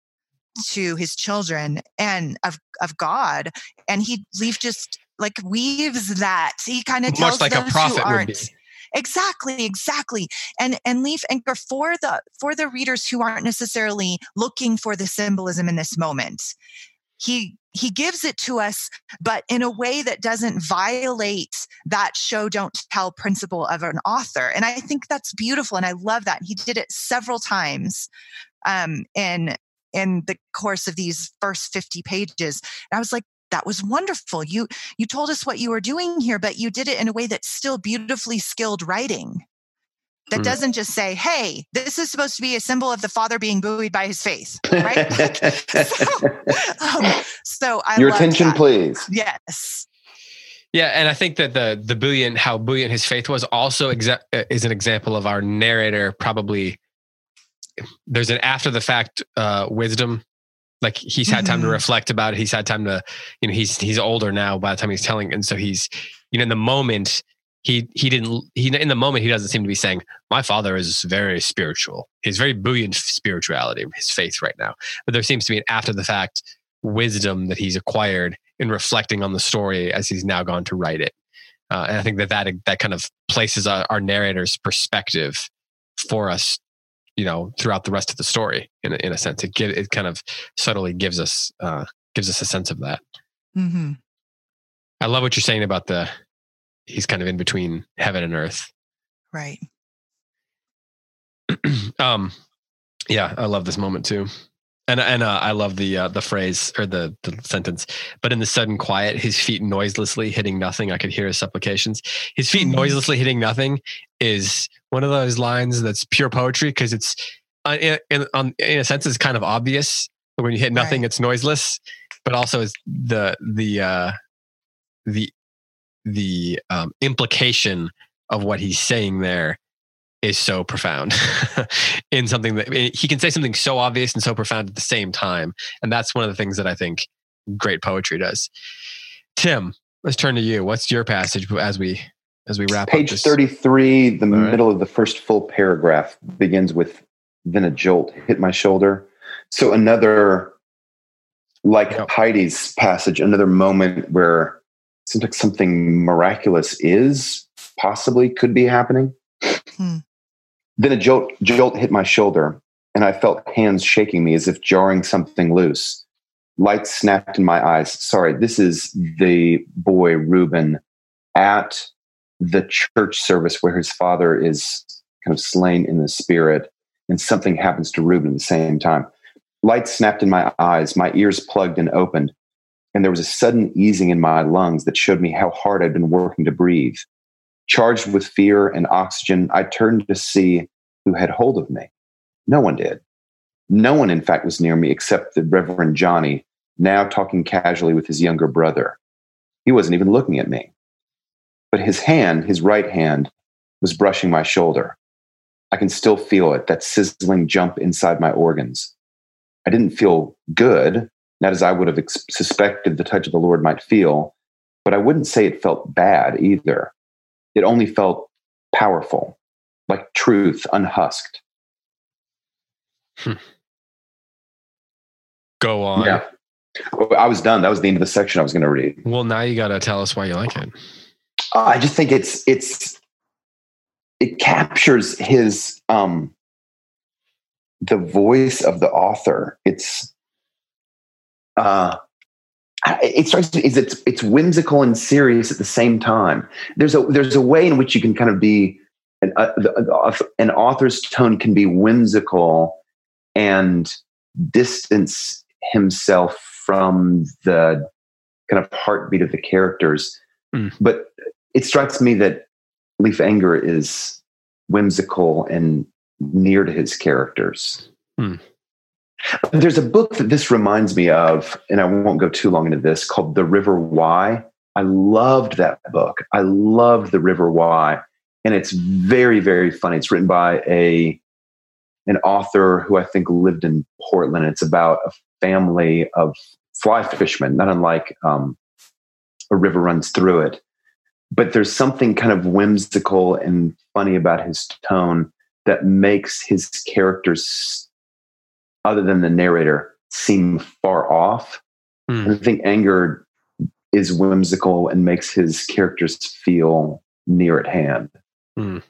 [SPEAKER 7] to his children and of, of God. And he leave just like weaves that. He kind of tells
[SPEAKER 5] much like
[SPEAKER 7] those
[SPEAKER 5] a prophet
[SPEAKER 7] who aren't.
[SPEAKER 5] Would be.
[SPEAKER 7] Exactly, exactly. And and leave anchor for the for the readers who aren't necessarily looking for the symbolism in this moment. He he gives it to us, but in a way that doesn't violate that show don't tell principle of an author. And I think that's beautiful. And I love that. He did it several times um, in in the course of these first fifty pages. And I was like, that was wonderful. You, you told us what you were doing here, but you did it in a way that's still beautifully skilled writing. That mm. doesn't just say, hey, this is supposed to be a symbol of the father being buoyed by his faith, right? so, um, so I
[SPEAKER 6] Your
[SPEAKER 7] love
[SPEAKER 6] attention,
[SPEAKER 7] that.
[SPEAKER 6] please.
[SPEAKER 7] Yes.
[SPEAKER 5] Yeah, and I think that the the buoyant, how buoyant his faith was, also exa- is an example of our narrator probably. There's an after the fact uh, wisdom, like he's had time mm-hmm. to reflect about it. He's had time to, you know, he's he's older now by the time he's telling, and so he's, you know, in the moment he he didn't he in the moment he doesn't seem to be saying my father is very spiritual. He's very buoyant spirituality, his faith right now. But there seems to be an after the fact wisdom that he's acquired in reflecting on the story as he's now gone to write it. Uh, and I think that that that kind of places our, our narrator's perspective for us, you know, throughout the rest of the story. In a, in a sense, it give, it kind of subtly gives us uh, gives us a sense of that.
[SPEAKER 7] Mm-hmm.
[SPEAKER 5] I love what you're saying about the he's kind of in between heaven and earth.
[SPEAKER 7] Right.
[SPEAKER 5] um, yeah, I love this moment too, and and uh, I love the uh, the phrase or the the sentence. But in the sudden quiet, his feet noiselessly hitting nothing, I could hear his supplications. His feet mm-hmm. noiselessly hitting nothing is one of those lines that's pure poetry because it's uh, in, in, um, in a sense it's kind of obvious. When you hit nothing, right. It's noiseless, but also it's the the uh, the the um, implication of what he's saying there is so profound in something that he can say something so obvious and so profound at the same time. And that's one of the things that I think great poetry does. Tim, let's turn to you. What's your passage as we as we wrap
[SPEAKER 6] Page
[SPEAKER 5] up this?
[SPEAKER 6] thirty-three, the
[SPEAKER 5] All right.
[SPEAKER 6] middle of the first full paragraph begins with, then a jolt hit my shoulder. So another, like
[SPEAKER 5] Yep.
[SPEAKER 6] Heidi's passage, another moment where it seems like something miraculous is possibly could be happening.
[SPEAKER 7] Hmm.
[SPEAKER 6] Then a jolt, jolt hit my shoulder, and I felt hands shaking me as if jarring something loose. Lights snapped in my eyes. Sorry, this is the boy Reuben at the church service where his father is kind of slain in the spirit, and something happens to Reuben at the same time. Lights snapped in my eyes, my ears plugged and opened, and there was a sudden easing in my lungs that showed me how hard I'd been working to breathe. Charged with fear and oxygen, I turned to see who had hold of me. No one did. No one, in fact, was near me except the Reverend Johnny, now talking casually with his younger brother. He wasn't even looking at me. But his hand, his right hand, was brushing my shoulder. I can still feel it, that sizzling jump inside my organs. I didn't feel good, not as I would have ex- suspected the touch of the Lord might feel, but I wouldn't say it felt bad either. It only felt powerful, like truth unhusked.
[SPEAKER 5] Hmm. Go on.
[SPEAKER 6] Yeah. I was done. That was the end of the section I was going to read.
[SPEAKER 5] Well, now you got to tell us why you like it.
[SPEAKER 6] Uh, I just think it's it's it captures his um the voice of the author. It's uh it strikes me is it's it's whimsical and serious at the same time. There's a there's a way in which you can kind of be an, uh, an author's tone can be whimsical and distance himself from the kind of heartbeat of the characters.
[SPEAKER 5] Mm.
[SPEAKER 6] But it strikes me that Leif Enger is whimsical and near to his characters.
[SPEAKER 5] Hmm.
[SPEAKER 6] There's a book that this reminds me of, and I won't go too long into this, called The River Wye. I loved that book. I loved The River Wye. And it's very, very funny. It's written by a an author who I think lived in Portland. It's about a family of fly fishermen, not unlike um, A River Runs Through It. But there's something kind of whimsical and funny about his tone that makes his characters, other than the narrator, seem far off.
[SPEAKER 5] Mm.
[SPEAKER 6] And I think Enger is whimsical and makes his characters feel near at hand.
[SPEAKER 5] Mm.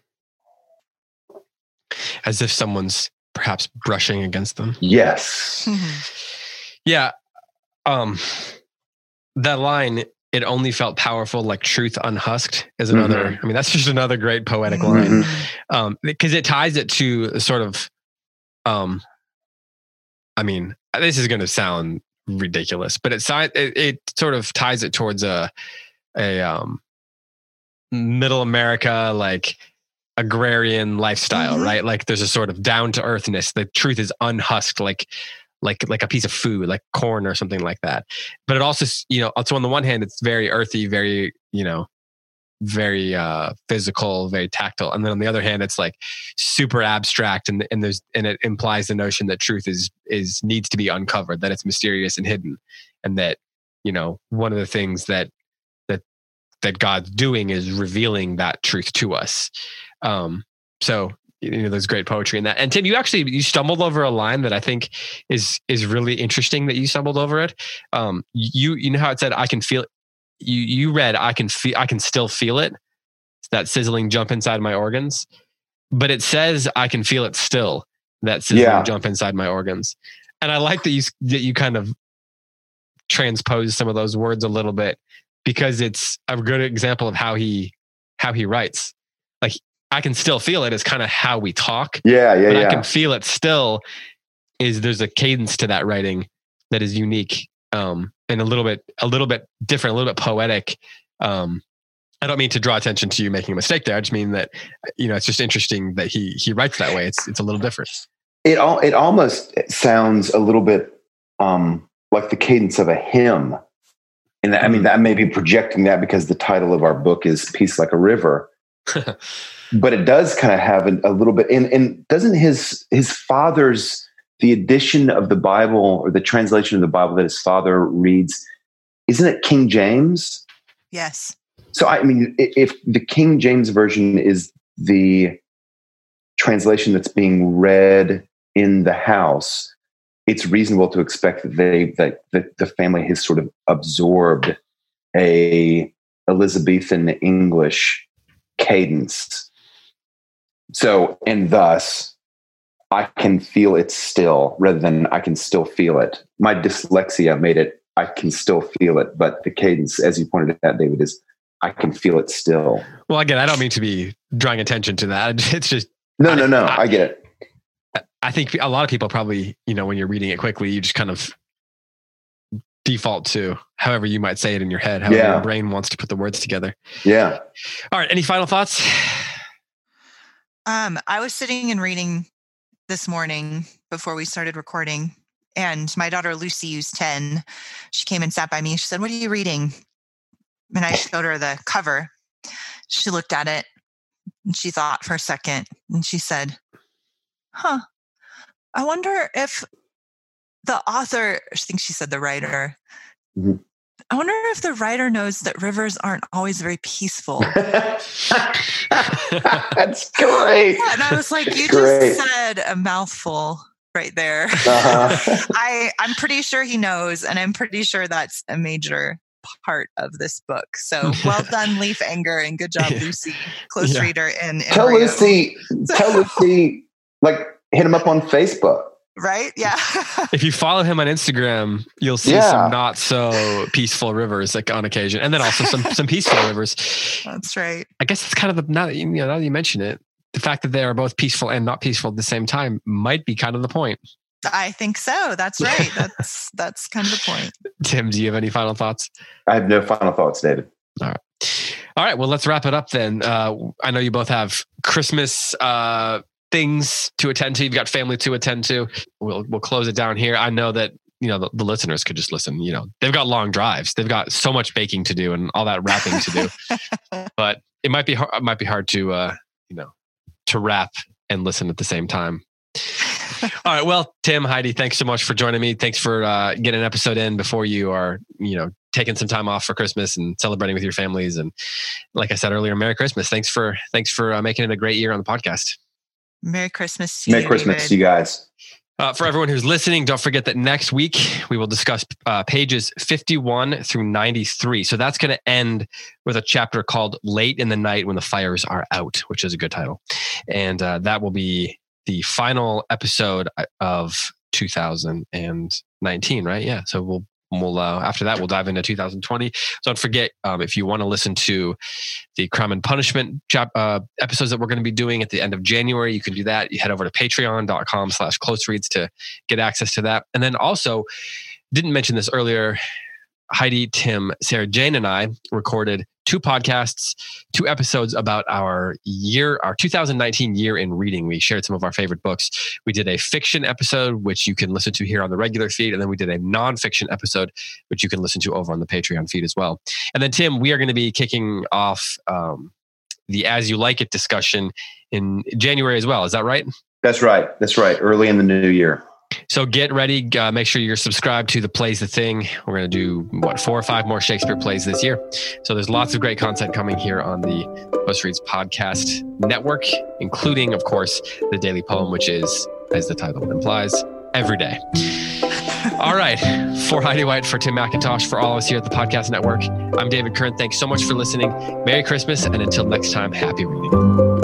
[SPEAKER 5] As if someone's perhaps brushing against them.
[SPEAKER 6] Yes.
[SPEAKER 5] Yeah. Um, that line, it only felt powerful like truth unhusked, is another,
[SPEAKER 6] Mm-hmm.
[SPEAKER 5] I mean, that's just another great poetic line. Um, because it ties it to sort of, um, I mean, this is going to sound ridiculous, but it, it it sort of ties it towards a, a, um, middle America, like agrarian lifestyle,
[SPEAKER 7] Mm-hmm.
[SPEAKER 5] right? Like there's a sort of down to earthness. The truth is unhusked, like, like, like a piece of food, like corn or something like that. But it also, you know, so on the one hand, it's very earthy, very, you know, very uh, physical, very tactile. And then on the other hand, it's like super abstract. And, and there's, and it implies the notion that truth is, is needs to be uncovered, that it's mysterious and hidden. And that, you know, one of the things that, that, that God's doing is revealing that truth to us. Um, so, you know, there's great poetry in that. And Tim, you actually, you stumbled over a line that I think is, is really interesting that you stumbled over it. Um, you, you know how it said, I can feel it. You, you read, I can feel, I can still feel it. It's that sizzling jump inside my organs, but it says, I can feel it still, that sizzling
[SPEAKER 6] Yeah.
[SPEAKER 5] jump inside my organs. And I like that you, that you kind of transpose some of those words a little bit, because it's a good example of how he, how he writes. Like, I can still feel it is kind of how we talk.
[SPEAKER 6] Yeah, yeah,
[SPEAKER 5] but
[SPEAKER 6] yeah.
[SPEAKER 5] I can feel it still is there's a cadence to that writing that is unique, um, and a little bit, a little bit different, a little bit poetic. Um, I don't mean to draw attention to you making a mistake there. I just mean that, you know, it's just interesting that he, he writes that way. It's, it's a little different.
[SPEAKER 6] It all, it almost sounds a little bit um, like the cadence of a hymn. And that, I mean, that may be projecting that because the title of our book is Peace Like a River. but it does kind of have a, a little bit. And, and doesn't his his father's the edition of the Bible or the translation of the Bible that his father reads, isn't it King James?
[SPEAKER 7] Yes.
[SPEAKER 6] So I mean, if the King James version is the translation that's being read in the house, it's reasonable to expect that they that, that the family has sort of absorbed a Elizabethan English cadence. So, and thus, I can feel it still rather than I can still feel it. My dyslexia made it, I can still feel it. But the cadence, as you pointed out, David, is I can feel it still.
[SPEAKER 5] Well, again, I don't mean to be drawing attention to that. It's just.
[SPEAKER 6] No, no, no. I,
[SPEAKER 5] I
[SPEAKER 6] get
[SPEAKER 5] it. I think a lot of people probably, you know, when you're reading it quickly, you just kind of default to however you might say it in your head, however
[SPEAKER 6] yeah.
[SPEAKER 5] your brain wants to put the words together.
[SPEAKER 6] Yeah.
[SPEAKER 5] All right. Any final thoughts?
[SPEAKER 7] Um, I was sitting and reading this morning before we started recording, and my daughter Lucy, who's ten, she came and sat by me. She said, "What are you reading?" And I showed her the cover. She looked at it and she thought for a second, and she said, "Huh, I wonder if the author," I think she said the writer, mm-hmm. "I wonder if the writer knows that rivers aren't always very peaceful."
[SPEAKER 6] That's great.
[SPEAKER 7] Yeah, and I was like, "You
[SPEAKER 6] great.
[SPEAKER 7] just said a mouthful right there."
[SPEAKER 6] Uh-huh.
[SPEAKER 7] I, I'm pretty sure he knows, and I'm pretty sure that's a major part of this book. So well done, Leaf Anger, and good job, Lucy, close yeah. reader. And
[SPEAKER 6] tell Lucy, so, tell Lucy, like hit him up on Facebook.
[SPEAKER 7] Right? Yeah.
[SPEAKER 5] If you follow him on Instagram, you'll see yeah. some not so peaceful rivers, like on occasion, and then also some some peaceful rivers.
[SPEAKER 7] That's right.
[SPEAKER 5] I guess it's kind of the now that you know now that you mention it, the fact that they are both peaceful and not peaceful at the same time might be kind of the point.
[SPEAKER 7] I think so. That's right. That's that's kind of the point.
[SPEAKER 5] Tim, do you have any final thoughts?
[SPEAKER 6] I have no final thoughts, David.
[SPEAKER 5] All right. All right. Well, let's wrap it up then. Uh, I know you both have Christmas uh, things to attend to. You've got family to attend to. We'll we'll close it down here. I know that you know the, the listeners could just listen. You know, they've got long drives. They've got so much baking to do and all that wrapping to do. But it might be hard, it might be hard to uh, you know to wrap and listen at the same time. All right. Well, Tim, Heidi, thanks so much for joining me. Thanks for uh, getting an episode in before you are, you know, taking some time off for Christmas and celebrating with your families. And like I said earlier, Merry Christmas. Thanks for thanks for uh, making it a great year on the podcast.
[SPEAKER 7] Merry Christmas to
[SPEAKER 6] Merry
[SPEAKER 7] you,
[SPEAKER 6] Christmas
[SPEAKER 7] David.
[SPEAKER 6] to you guys.
[SPEAKER 5] Uh, for everyone who's listening, don't forget that next week we will discuss uh, pages fifty-one through ninety-three. So that's going to end with a chapter called Late in the Night When the Fires Are Out, which is a good title. And uh, that will be the final episode of two thousand nineteen, right? Yeah. So we'll, we'll, uh, after that, we'll dive into two thousand twenty. So don't forget, um, if you want to listen to the Crime and Punishment chap, uh, episodes that we're going to be doing at the end of January, you can do that. You head over to patreon.com slash close reads to get access to that. And then also, didn't mention this earlier, Heidi, Tim, Sarah Jane, and I recorded two podcasts, two episodes about our year, our two thousand nineteen year in reading. We shared some of our favorite books. We did a fiction episode, which you can listen to here on the regular feed. And then we did a nonfiction episode, which you can listen to over on the Patreon feed as well. And then, Tim, we are going to be kicking off um, the As You Like It discussion in January as well. Is that right?
[SPEAKER 6] That's right. That's right. Early in the new year.
[SPEAKER 5] So get ready. Uh, make sure you're subscribed to the Plays the Thing. We're going to do, what, four or five more Shakespeare plays this year. So there's lots of great content coming here on the Close Reads podcast network, including, of course, the daily poem, which is, as the title implies, every day. All right. For Heidi White, for Tim McIntosh, for all of us here at the podcast network, I'm David Kern. Thanks so much for listening. Merry Christmas. And until next time, happy reading.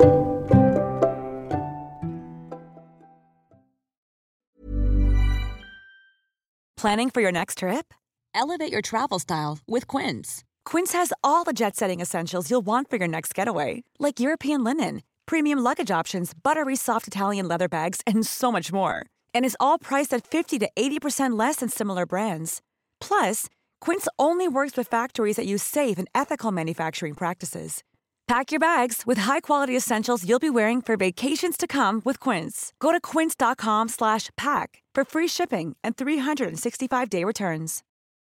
[SPEAKER 8] Planning for your next trip? Elevate your travel style with Quince. Quince has all the jet-setting essentials you'll want for your next getaway, like European linen, premium luggage options, buttery soft Italian leather bags, and so much more. And is all priced at fifty to eighty percent less than similar brands. Plus, Quince only works with factories that use safe and ethical manufacturing practices. Pack your bags with high-quality essentials you'll be wearing for vacations to come with Quince. Go to quince.com slash pack for free shipping and three sixty-five day returns.